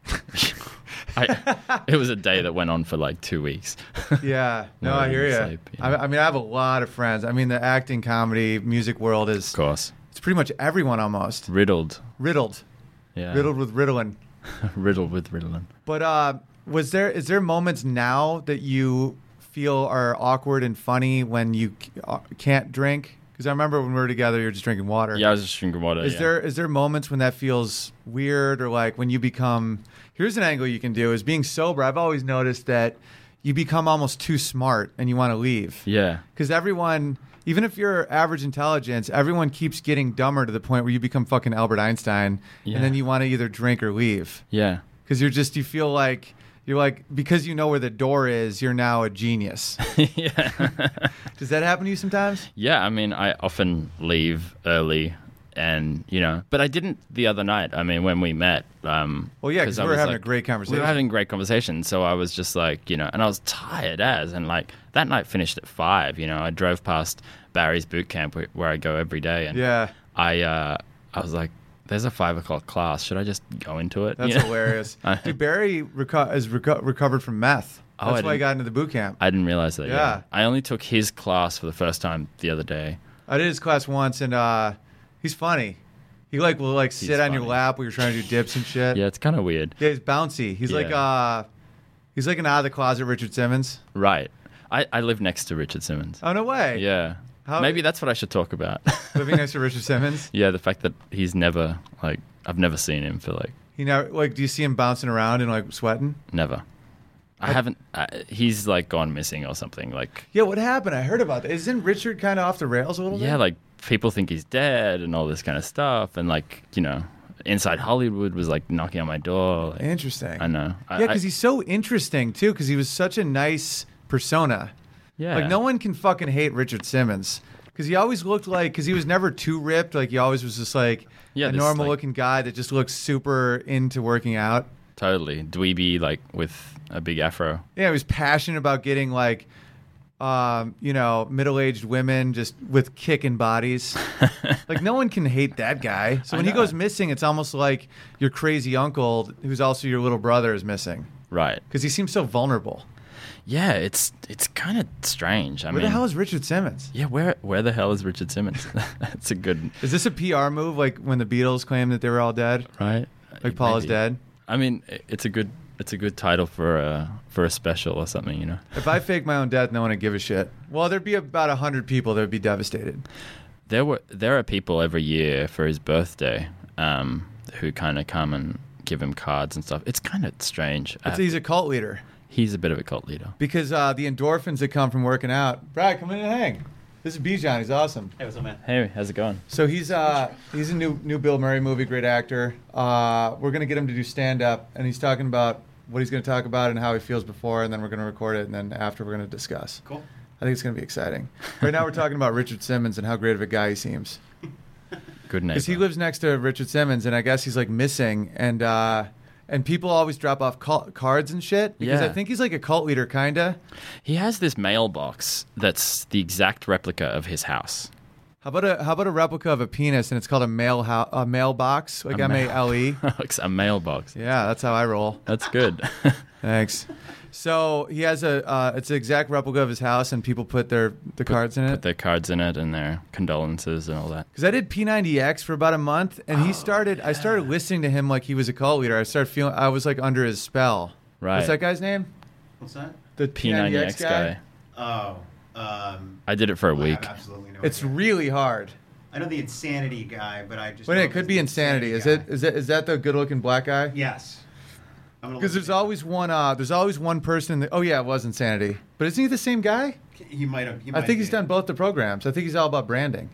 I, it was a day that went on for like two weeks. Yeah. No, No, I hear you. sleep, yeah. I, I mean, I have a lot of friends. I mean, the acting, comedy, music world is, Of course, it's pretty much everyone almost. riddled. Riddled. Yeah, Riddled with Ritalin. riddled with Ritalin. But uh, was there is there moments now that you feel are awkward and funny when you c- uh, can't drink? Because I remember when we were together, you were just drinking water. Yeah, I was just drinking water. Is yeah. there is there moments when that feels weird or like when you become? Here's an angle you can do: is being sober. I've always noticed that you become almost too smart and you want to leave. Yeah, Because everyone, even if you're average intelligence, everyone keeps getting dumber to the point where you become fucking Albert Einstein, Yeah. and then you want to either drink or leave. yeah, Because you're just, you feel like, you're like, because you know where the door is, you're now a genius. yeah. Does that happen to you sometimes? Yeah, I mean, I often leave early, and you know, but I didn't the other night. I mean, when we met. Um, Well, yeah, 'cause I we were was having like- a great conversation. We were having a great conversation, so I was just like, you know, and I was tired as, and like that night finished at five. You know, I drove past Barry's boot camp where, where I go every day, and Yeah, I, uh, I was like, there's a five o'clock class. Should I just go into it? that's You know? hilarious. Dude, Barry reco- is reco- recovered from meth. Oh, That's I why he didn't- got into the boot camp. I didn't realize that. Yeah. Yeah. I only took his class for the first time the other day. I did his class once, and uh, He's funny. He like will like sit on your funny. lap while you're trying to do dips and shit. Yeah, it's kind of weird. Yeah, he's bouncy. He's like Yeah. uh, he's like an out of the closet Richard Simmons. Right. I, I live next to Richard Simmons. Oh no way. Yeah. How- Maybe that's what I should talk about. Living next to Richard Simmons. Yeah, the fact that he's never like I've never seen him for like He never like. Do you see him bouncing around and like sweating? never. I haven't. Uh, he's like gone missing or something. Like Yeah. What happened? I heard about that. Isn't Richard kind of off the rails a little yeah, bit? like people think he's dead and all this kind of stuff. And like you know, Inside Hollywood was like knocking on my door. Like, Interesting. I know. I, Yeah, because I- he's so interesting too. Because he was such a nice persona. yeah. Like no one can fucking hate Richard Simmons because he always looked like because he was never too ripped. Like he always was just like Yeah, a this, normal like- looking guy that just looks super into working out. Totally dweeby, like with a big afro. Yeah, he was passionate about getting like, um, you know, middle aged women just with kicking bodies. Like no one can hate that guy. So I when he know. goes missing, it's almost like your crazy uncle, who's also your little brother, is missing Right. because he seems so vulnerable. Yeah, it's it's kind of strange. I Where mean, the hell is Richard Simmons? yeah, where where the hell is Richard Simmons? That's a good Is this a P R move? Like when the Beatles claimed that they were all dead? right. Like Paul is Maybe. dead? I mean, it's a good it's a good title for a for a special or something, you know. If I fake my own death, no one would give a shit. Well, there'd be about a hundred people that would be devastated. There were there are people every year for his birthday um, who kind of come and give him cards and stuff. It's kind of strange. It's, Uh, he's a cult leader he's a bit of a cult leader. because uh, the endorphins that come from working out. Brad, come in and hang. This is Bijan. He's awesome. Hey, what's up, man? Hey, how's it going? So he's uh he's a new new Bill Murray movie, great actor. Uh, we're gonna get him to do stand up, and he's talking about what he's gonna talk about and how he feels before, and then we're gonna record it, and then after we're gonna discuss. Cool. I think it's gonna be exciting. Right now we're talking about Richard Simmons and how great of a guy he seems. Good neighbor. Because he lives next to Richard Simmons, and I guess he's like missing, and uh, and people always drop off cult- cards and shit. Because Yeah. I think he's like a cult leader, kinda. He has this mailbox that's the exact replica of his house. How about a how about a replica of a penis, and it's called a mail ho- a mailbox, like A M mail- A L E. It's a mailbox. Yeah, that's how I roll. That's good. Thanks. So he has a uh, it's an exact replica of his house, and people put their the cards in Put it. their cards in it and their condolences and all that. Because I did P ninety X for about a month, and he started. I started listening to him like he was a cult leader. I started feeling I was like under his spell. Right. What's that guy's name? What's that? The P ninety X guy. Oh, um, I did it for a I week. have absolutely no It's idea. really hard. I know the insanity guy, but I just. Wait, know it could he's be the insanity. Is guy. it? Is that? Is that the good-looking black guy? Yes. I'm gonna Because look there's at always one. Uh, there's always one person. In the, oh yeah, it was insanity. But isn't he the same guy? it. He might have. He I might think he's be. done both the programs. I think he's all about branding.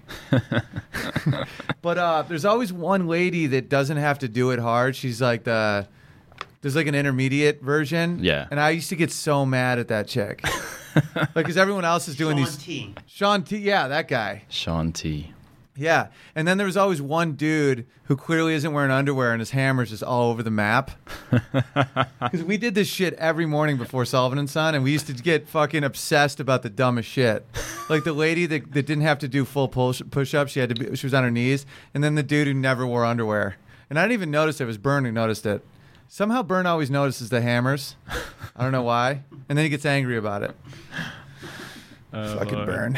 But uh, there's always one lady that doesn't have to do it hard. She's like the there's like an intermediate version. Yeah. And I used to get so mad at that chick, like because everyone else is doing Sean these. T. Sean T. Yeah, that guy. Sean T. Yeah. And then there was always one dude who clearly isn't wearing underwear and his hammer's just all over the map. Because we did this shit every morning before Sullivan and Son, and we used to get fucking obsessed about the dumbest shit. Like the lady that, that didn't have to do full push push-ups, she had to be, she was on her knees, and then the dude who never wore underwear. And I didn't even notice it. It was Bern who noticed it. Somehow Bern always notices the hammers. I don't know why. And then he gets angry about it. Fucking Bern.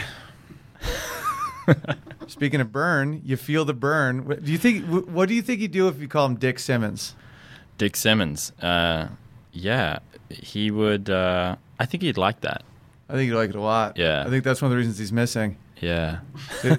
Speaking of burn, you feel the burn. What do you think? wh- What do you think he'd do if you call him Dick Simmons? Dick Simmons. Uh, yeah, he would. Uh, I think he'd like that. I think you'd like it a lot. Yeah. I think that's one of the reasons he's missing. Yeah. Do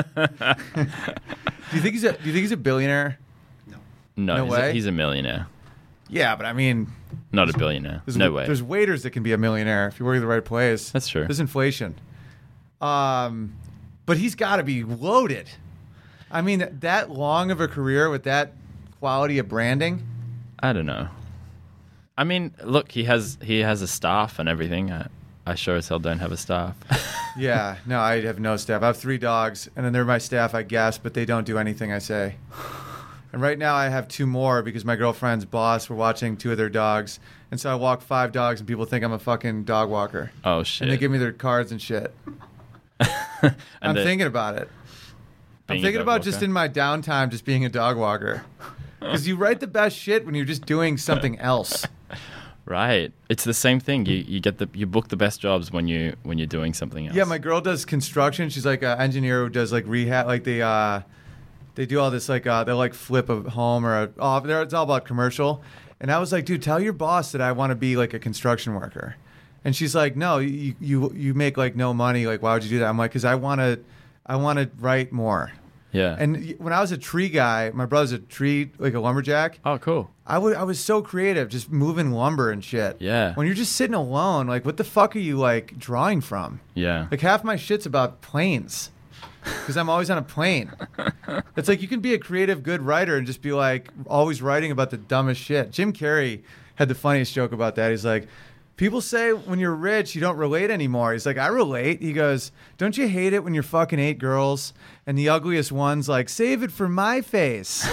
you think he's a? Do you think he's a billionaire? No, No he's, way? A, he's a millionaire. Yeah, but I mean, Not a billionaire. there's, No way. There's waiters that can be a millionaire if you work at the right place. That's true. There's inflation. Um, but he's got to be loaded. I mean, that long of a career with that quality of branding. I don't know. I mean, look, he has he has a staff and everything. I, I sure as hell don't have a staff. Yeah, no, I have no staff. I have three dogs, and then they're my staff, I guess, but they don't do anything I say. And right now I have two more because my girlfriend's boss, we're watching two of their dogs. And so I walk five dogs, and people think I'm a fucking dog walker. Oh shit! And they give me their cards and shit. And I'm the- thinking about it. I'm being a thinking dog about just walker? in my downtime just being a dog walker. Because you write the best shit when you're just doing something else. Right. It's the same thing. You you get the you book the best jobs when you when you're doing something else. Yeah, my girl does construction. She's like an engineer who does like rehab, like the uh, they do all this like uh, they'll like flip a home or a, oh, they're- it's all about commercial. And I was like, dude, tell your boss that I want to be like a construction worker. And she's like, no, you you you make like no money. Like, why would you do that? I'm like, because I want to, I want to write more. Yeah. And when I was a tree guy, my brother's a tree like a lumberjack. Oh, cool. I would I was so creative, just moving lumber and shit. Yeah. When you're just sitting alone, like, what the fuck are you like drawing from? Yeah. Like half my shit's about planes, because I'm always on a plane. It's like you can be a creative, good writer and just be like always writing about the dumbest shit. Jim Carrey had the funniest joke about that. He's like, people say when you're rich, you don't relate anymore. He's like, I relate. He goes, don't you hate it when you're fucking eight girls and the ugliest one's like, save it for my face?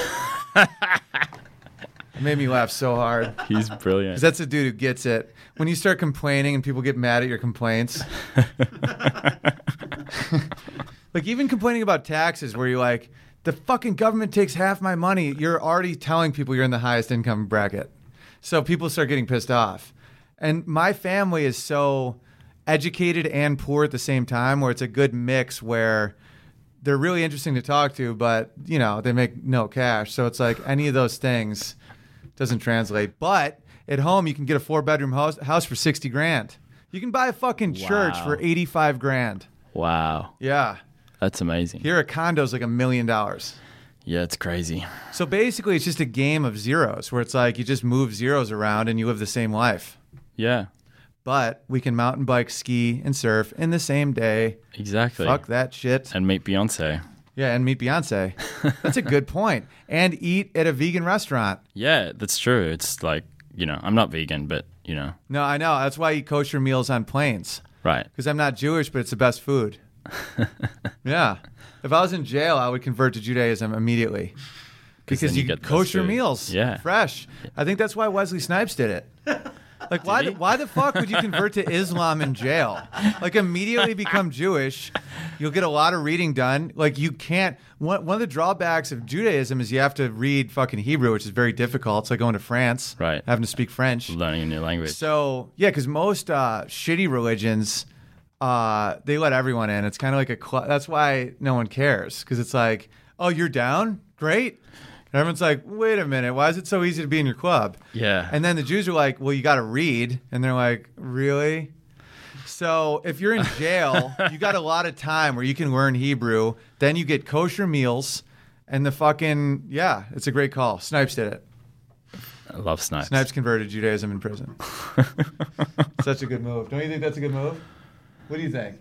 It made me laugh so hard. He's brilliant. Because that's a dude who gets it. When you start complaining and people get mad at your complaints. Like even complaining about taxes where you're like, the fucking government takes half my money. You're already telling people you're in the highest income bracket. So people start getting pissed off. And my family is so educated and poor at the same time, where it's a good mix where they're really interesting to talk to, but, you know, they make no cash. So it's like any of those things doesn't translate. But at home, you can get a four-bedroom house, house for sixty grand. You can buy a fucking church Wow. for eighty-five grand. Wow. Yeah. That's amazing. Here, a condo's like a million dollars. Yeah, it's crazy. So basically, it's just a game of zeros where it's like you just move zeros around and you live the same life. Yeah. But we can mountain bike, ski, and surf in the same day. Exactly. Fuck that shit. And meet Beyonce. Yeah, and meet Beyonce. That's a good point. And eat at a vegan restaurant. Yeah, that's true. It's like, you know, I'm not vegan, but, you know. No, I know. That's why I eat kosher meals on planes. Right. Because I'm not Jewish, but it's the best food. Yeah. If I was in jail, I would convert to Judaism immediately. Because then you you get get the best kosher food. meals. Yeah. Fresh. I think that's why Wesley Snipes did it. Like, why, he? the, why the fuck would you convert to Islam in jail? Like, immediately become Jewish. You'll get a lot of reading done. Like, you can't. One, one of the drawbacks of Judaism is you have to read fucking Hebrew, which is very difficult. It's like going to France. Right. Having to speak French. Learning a new language. So, yeah, because most uh, shitty religions, uh, they let everyone in. It's kind of like a. Cl- that's why no one cares. Because it's like, oh, you're down? Great. And everyone's like, wait a minute, why is it so easy to be in your club? Yeah. And then the Jews are like, well, you got to read. And they're like, really? So if you're in jail, you got a lot of time where you can learn Hebrew. Then you get kosher meals. And the fucking, yeah, it's a great call. Snipes did it. I love Snipes. Snipes converted Judaism in prison. Such a good move. Don't you think that's a good move? What do you think?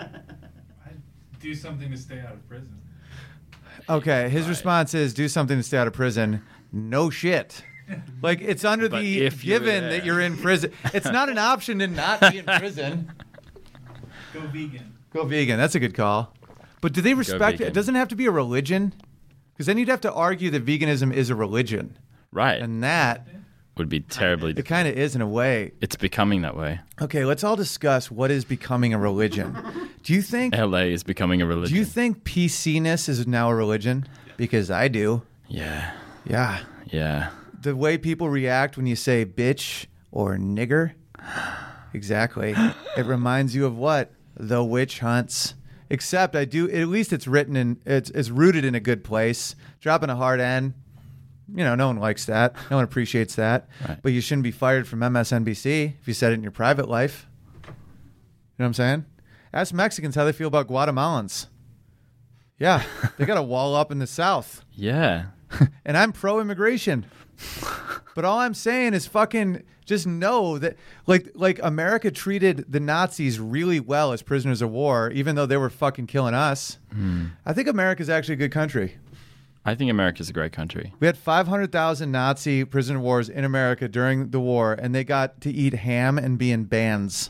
Do something to stay out of prison. Okay, his response is do something to stay out of prison. No shit. Like, it's under But the if you were given there. that you're in prison. It's not an option to not be in prison. Go vegan. Go vegan. That's a good call. But do they respect it? vegan. It doesn't have to be a religion. Because then you'd have to argue that veganism is a religion. Right. And that, Would be terribly. it kind of is in a way. It's becoming that way. Okay, let's all discuss what is becoming a religion. Do you think L A is becoming a religion. do you think P C-ness is now a religion? Because I do. Yeah. Yeah. Yeah. The way people react when you say bitch or nigger. Exactly. It reminds you of what? The witch hunts. Except I do, at least it's written in, it's, it's rooted in a good place. Dropping a hard N. You know, no one likes that. No one appreciates that. Right. But you shouldn't be fired from M S N B C if you said it in your private life. You know what I'm saying? Ask Mexicans how they feel about Guatemalans. Yeah, they got a wall up in the South. Yeah. And I'm pro-immigration. But all I'm saying is fucking just know that like like America treated the Nazis really well as prisoners of war, even though they were fucking killing us. Hmm. I think America's actually a good country. I think America's a great country. We had five hundred thousand Nazi prisoner of wars in America during the war, and they got to eat ham and be in bands.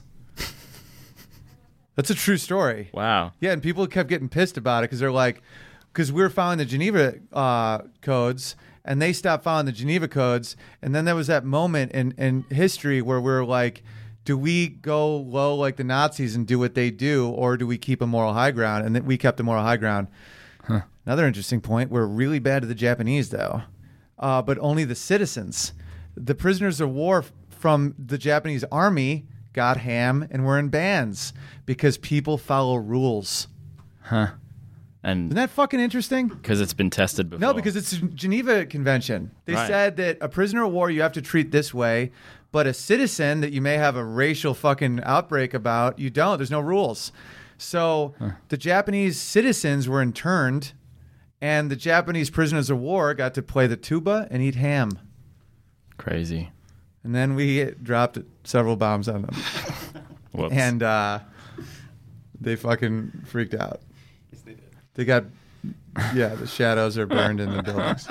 That's a true story. Wow. Yeah, and people kept getting pissed about it because they're like, because we were following the Geneva uh, codes, and they stopped following the Geneva codes, and then there was that moment in, in history where we were like, do we go low like the Nazis and do what they do, or do we keep a moral high ground? And then we kept a moral high ground. Huh. Another interesting point, we're really bad to the Japanese, though, uh, but only the citizens. The prisoners of war f- from the Japanese army got ham and were in bands because people follow rules. Huh. And Isn't that fucking interesting? because it's been tested before. No, because it's a Geneva Convention. They Right. said that a prisoner of war you have to treat this way, but a citizen that you may have a racial fucking outbreak about, you don't. There's no rules. So the Japanese citizens were interned, and the Japanese prisoners of war got to play the tuba and eat ham. Crazy. And then we dropped several bombs on them. Whoops. And uh, they fucking freaked out. They got, yeah, the shadows are burned in the buildings.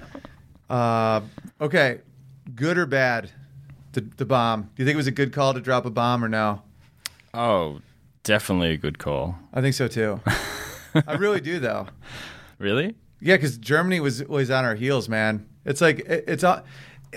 Uh, okay, good or bad, the, the bomb? Do you think it was a good call to drop a bomb or no? Oh, definitely a good call. I think so too. I really do, though. Really? Yeah, because Germany was was on our heels, man. It's like, it, it's, uh,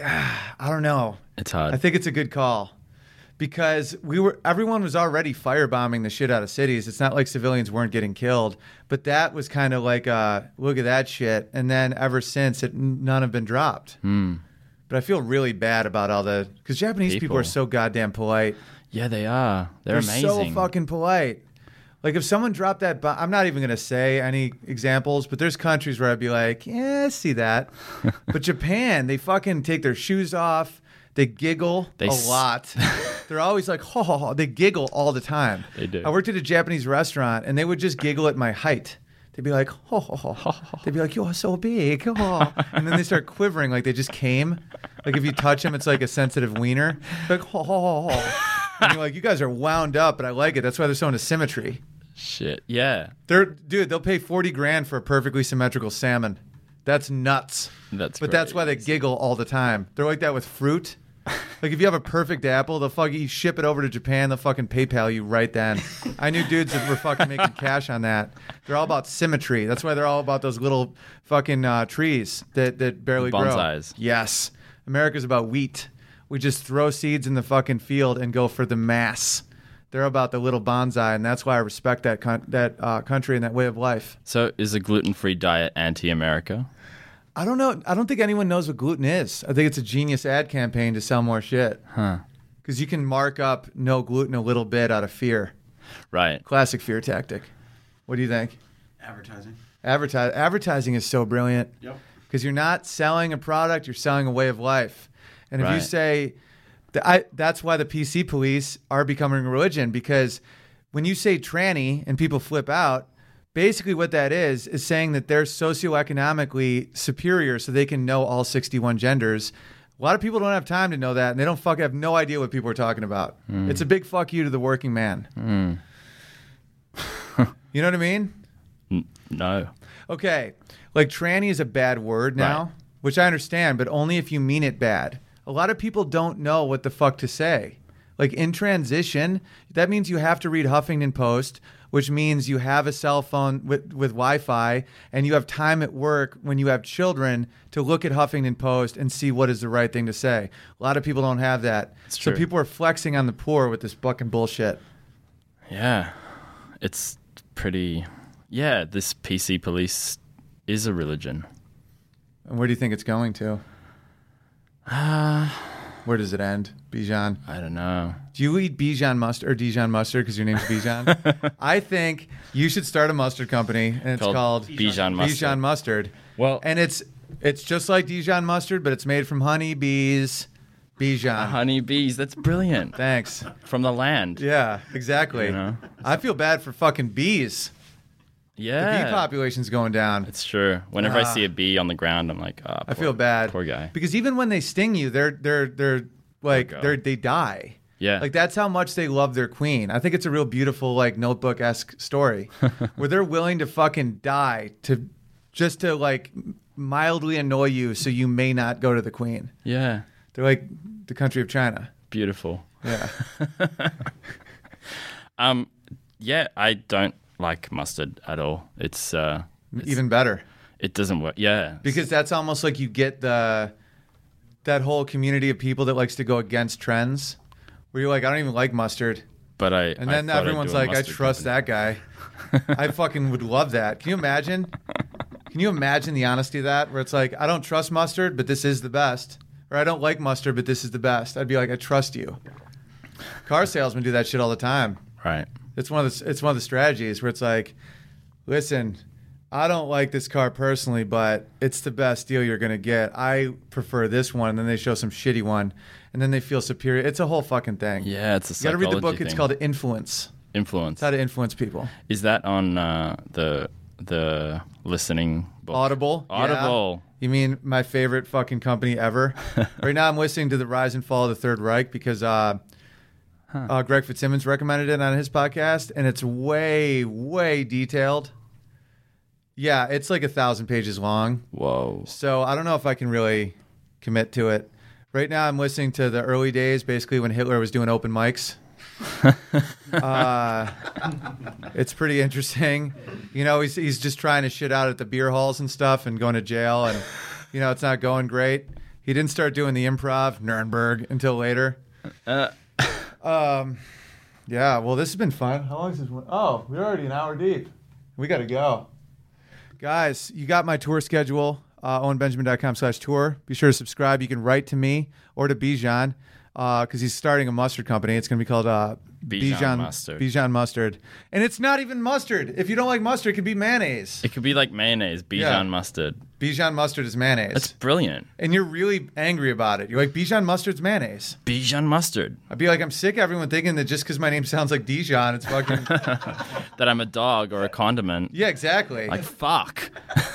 I don't know. It's hard. I think it's a good call. Because we were, everyone was already firebombing the shit out of cities. It's not like civilians weren't getting killed, but that was kind of like, uh, look at that shit. And then ever since, it none have been dropped. Hmm. But I feel really bad about all the because Japanese people. People. are so goddamn polite. Yeah, they are. They're, They're amazing. so fucking polite. Like if someone dropped that bomb, I'm not even gonna say any examples, but there's countries where I'd be like, yeah, I see that. But Japan, they fucking take their shoes off. They giggle They a s- lot. They're always like, ho, ho, ho. They giggle all the time. They do. I worked at a Japanese restaurant, and they would just giggle at my height. They'd be like, ho, ho, ho, ho. They'd be like, you're so big. Oh. And then they start quivering like they just came. Like if you touch them, it's like a sensitive wiener. Like, ho, ho, ho, ho. And you're like, you guys are wound up, but I like it. That's why they're so into symmetry. Shit. Yeah. They're, dude, they'll pay forty grand for a perfectly symmetrical salmon. That's nuts. That's But that's why they giggle all the time. They're like that with fruit. Like if you have a perfect apple, they'll fucking you ship it over to Japan. They'll fucking PayPal you right then. I knew dudes that were fucking making cash on that. They're all about symmetry. That's why they're all about those little fucking uh, trees that that barely grow. Bonsais. Yes, America's about wheat. We just throw seeds in the fucking field and go for the mass. They're about the little bonsai, and that's why I respect that con- that uh, country and that way of life. So is a gluten-free diet anti-America? I don't know. I don't think anyone knows what gluten is. I think it's a genius ad campaign to sell more shit. Huh. Because you can mark up no gluten a little bit out of fear. Right. Classic fear tactic. What do you think? Advertising. Advertise- advertising is so brilliant. Yep. Because you're not selling a product, you're selling a way of life. And if you Right. say, th- I, that's why the P C police are becoming a religion. Because when you say tranny and people flip out, basically what that is, is saying that they're socioeconomically superior so they can know all sixty-one genders. A lot of people don't have time to know that, and they don't fuck have no idea what people are talking about. Mm. It's a big fuck you to the working man. Mm. You know what I mean? N- no. Okay, like tranny is a bad word now, Right. which I understand, but only if you mean it bad. A lot of people don't know what the fuck to say. Like in transition, that means you have to read Huffington Post, which means you have a cell phone with, with Wi-Fi, and you have time at work when you have children to look at Huffington Post and see what is the right thing to say. A lot of people don't have that. It's so true. people are flexing on the poor with this fucking bullshit. Yeah. It's pretty... Yeah, this P C police is a religion. And where do you think it's going to? Uh, Where does it end, Bijan? I don't know. Do you eat Bijan mustard or Dijon mustard because your name's Bijan? I think you should start a mustard company, and it's Called called Bijan Mustard. Bijan mustard. Well, And it's it's just like Dijon mustard, but it's made from honey bees. Bijan. honey bees, that's brilliant. Thanks. From the land. Yeah, exactly. You know? I feel bad for fucking bees. Yeah. The bee population's going down. It's true. Whenever I Ah. see a bee on the ground, I'm like, oh, I feel bad. Poor guy. Because even when they sting you, they're they're they're like God. they're they die. Yeah. Like that's how much they love their queen. I think it's a real beautiful like Notebook-esque story where they're willing to fucking die to just to like mildly annoy you so you may not go to the queen. Yeah. They're like the country of China. Beautiful. Yeah. Um, yeah, I don't like mustard at all. It's, uh, it's Even better. it doesn't work. Yeah. Because that's almost like you get the that whole community of people that likes to go against trends where you're like, I don't even like mustard. But I And I then thought I'd everyone's do a like, I mustard trust company. that guy. I fucking would love that. Can you imagine? Can you imagine the honesty of that? Where it's like, I don't trust mustard, but this is the best. Or I don't like mustard, but this is the best. I'd be like, I trust you. Car salesmen do that shit all the time. Right. It's one of the it's one of the strategies where it's like, listen, I don't like this car personally, but it's the best deal you're going to get. I prefer this one, and then they show some shitty one, and then they feel superior. It's a whole fucking thing. Yeah, it's a You got to read the book. psychology It's thing. called Influence. Influence. It's how to influence people. Is that on uh, the the listening book? Audible. yeah. Audible. You mean my favorite fucking company ever? Right now I'm listening to The Rise and Fall of the Third Reich because uh, uh, Greg Fitzsimmons recommended it on his podcast, and it's way, way detailed. Yeah, it's like a thousand pages long. Whoa. So I don't know if I can really commit to it. Right now I'm listening to the early days, basically when Hitler was doing open mics. uh, it's pretty interesting. You know, he's he's just trying to shit out at the beer halls and stuff and going to jail, and you know, it's not going great. He didn't start doing the improv, Nuremberg, until later. Uh. Um, yeah, well, this has been fun. How long is this one? Oh, we're already an hour deep. We got to go. Guys, you got my tour schedule, uh, owen benjamin dot com slash tour. Be sure to subscribe. You can write to me or to Bijan because uh, he's starting a mustard company. It's going to be called uh, Bijan Mustard. Bijan Mustard. And it's not even mustard. If you don't like mustard, it could be mayonnaise. It could be like mayonnaise, Bijan Yeah. mustard. Bijan Mustard is mayonnaise. That's brilliant. And you're really angry about it. You're like, Bijan Mustard's mayonnaise. Bijan Mustard. I'd be like, I'm sick of everyone thinking that just because my name sounds like Dijon, it's fucking... That I'm a dog or a condiment. Yeah, exactly. Like, fuck.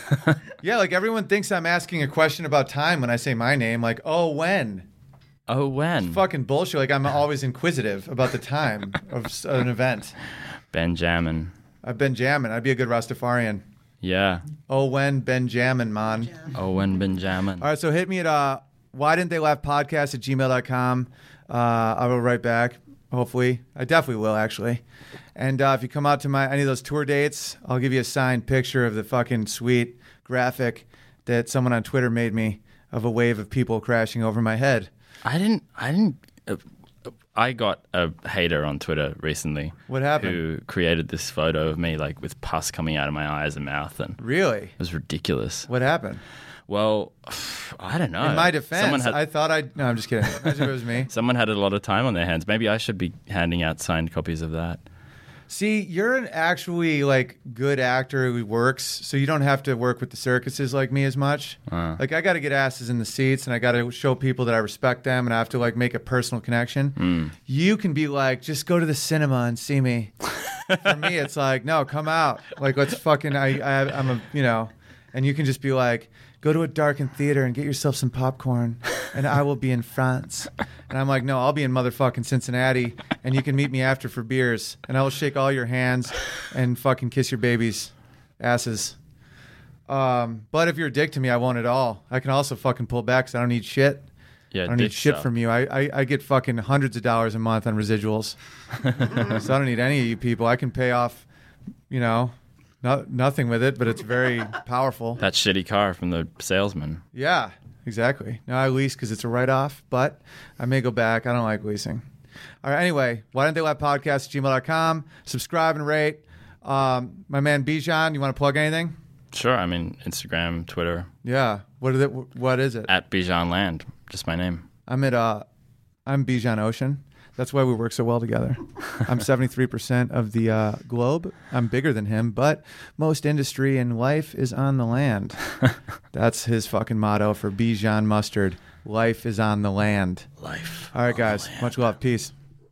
Yeah, like everyone thinks I'm asking a question about time when I say my name. Like, oh, when? Oh, when? Fucking bullshit. Like, I'm always inquisitive about the time of s- an event. Benjamin. I've been jamming. I'd be a good Rastafarian. Yeah. Oh, when Benjamin, man. Oh, when Benjamin. All right, so hit me at uh, why didn't they laugh podcast at gmail dot com. Uh, I will write back, hopefully. I definitely will, actually. And uh, if you come out to my any of those tour dates, I'll give you a signed picture of the fucking sweet graphic that someone on Twitter made me of a wave of people crashing over my head. I didn't. I didn't. Uh, I got a hater on Twitter recently. What happened? Who created this photo of me, like with pus coming out of my eyes and mouth, and Really? it was ridiculous. What happened? Well, I don't know. In my defense, someone had, I thought I... No, I'm just kidding. Imagine if it was me. someone had a lot of time on their hands. Maybe I should be handing out signed copies of that. See, you're an actually like good actor who works, so you don't have to work with the circuses like me as much. Uh. Like I got to get asses in the seats, and I got to show people that I respect them, and I have to like make a personal connection. Mm. You can be like, just go to the cinema and see me. For me, it's like, no, come out. Like let's fucking. I, I I'm a you know, and you can just be like, go to a darkened theater and get yourself some popcorn, and I will be in France. And I'm like, no, I'll be in motherfucking Cincinnati, and you can meet me after for beers, and I will shake all your hands and fucking kiss your babies' asses. Um, but if you're a dick to me, I won't at all. I can also fucking pull back because I don't need shit. Yeah, I don't dick need shit stuff. from you. I, I, I get fucking hundreds of dollars a month on residuals. So I don't need any of you people. I can pay off, you know, no, nothing with it, but it's very powerful. That shitty car from the salesman. Yeah, exactly. Now I lease because it's a write-off, but I may go back. I don't like leasing. All right, anyway, why don't they laugh podcast at gmail dot com. Subscribe and rate. Um, my man Bijan, you want to plug anything? Sure, I mean Instagram, Twitter. Yeah. What is it? What is it? At Bijan Land, just my name. I'm at uh, I'm Bijan Ocean. That's why we work so well together. I'm seventy-three percent of the uh, globe. I'm bigger than him, but most industry in life is on the land. That's his fucking motto for Bijan Mustard. Life is on the land. Life. All right, guys. Much love. Peace.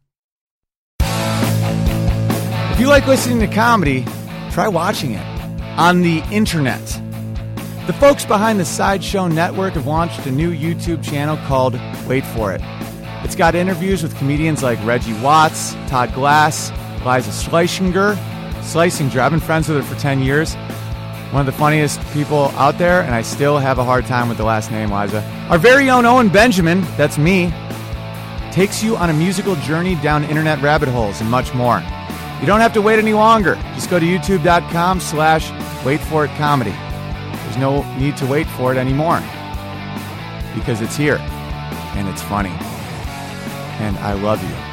If you like listening to comedy, try watching it on the internet. The folks behind the Sideshow Network have launched a new YouTube channel called Wait For It. It's got interviews with comedians like Reggie Watts, Todd Glass, Liza Schlesinger. Schlesinger, I've been friends with her for ten years. One of the funniest people out there, and I still have a hard time with the last name, Liza. Our very own Owen Benjamin, that's me, takes you on a musical journey down internet rabbit holes and much more. You don't have to wait any longer. Just go to youtube.com slash wait for it comedy. There's no need to wait for it anymore because it's here and it's funny. And I love you.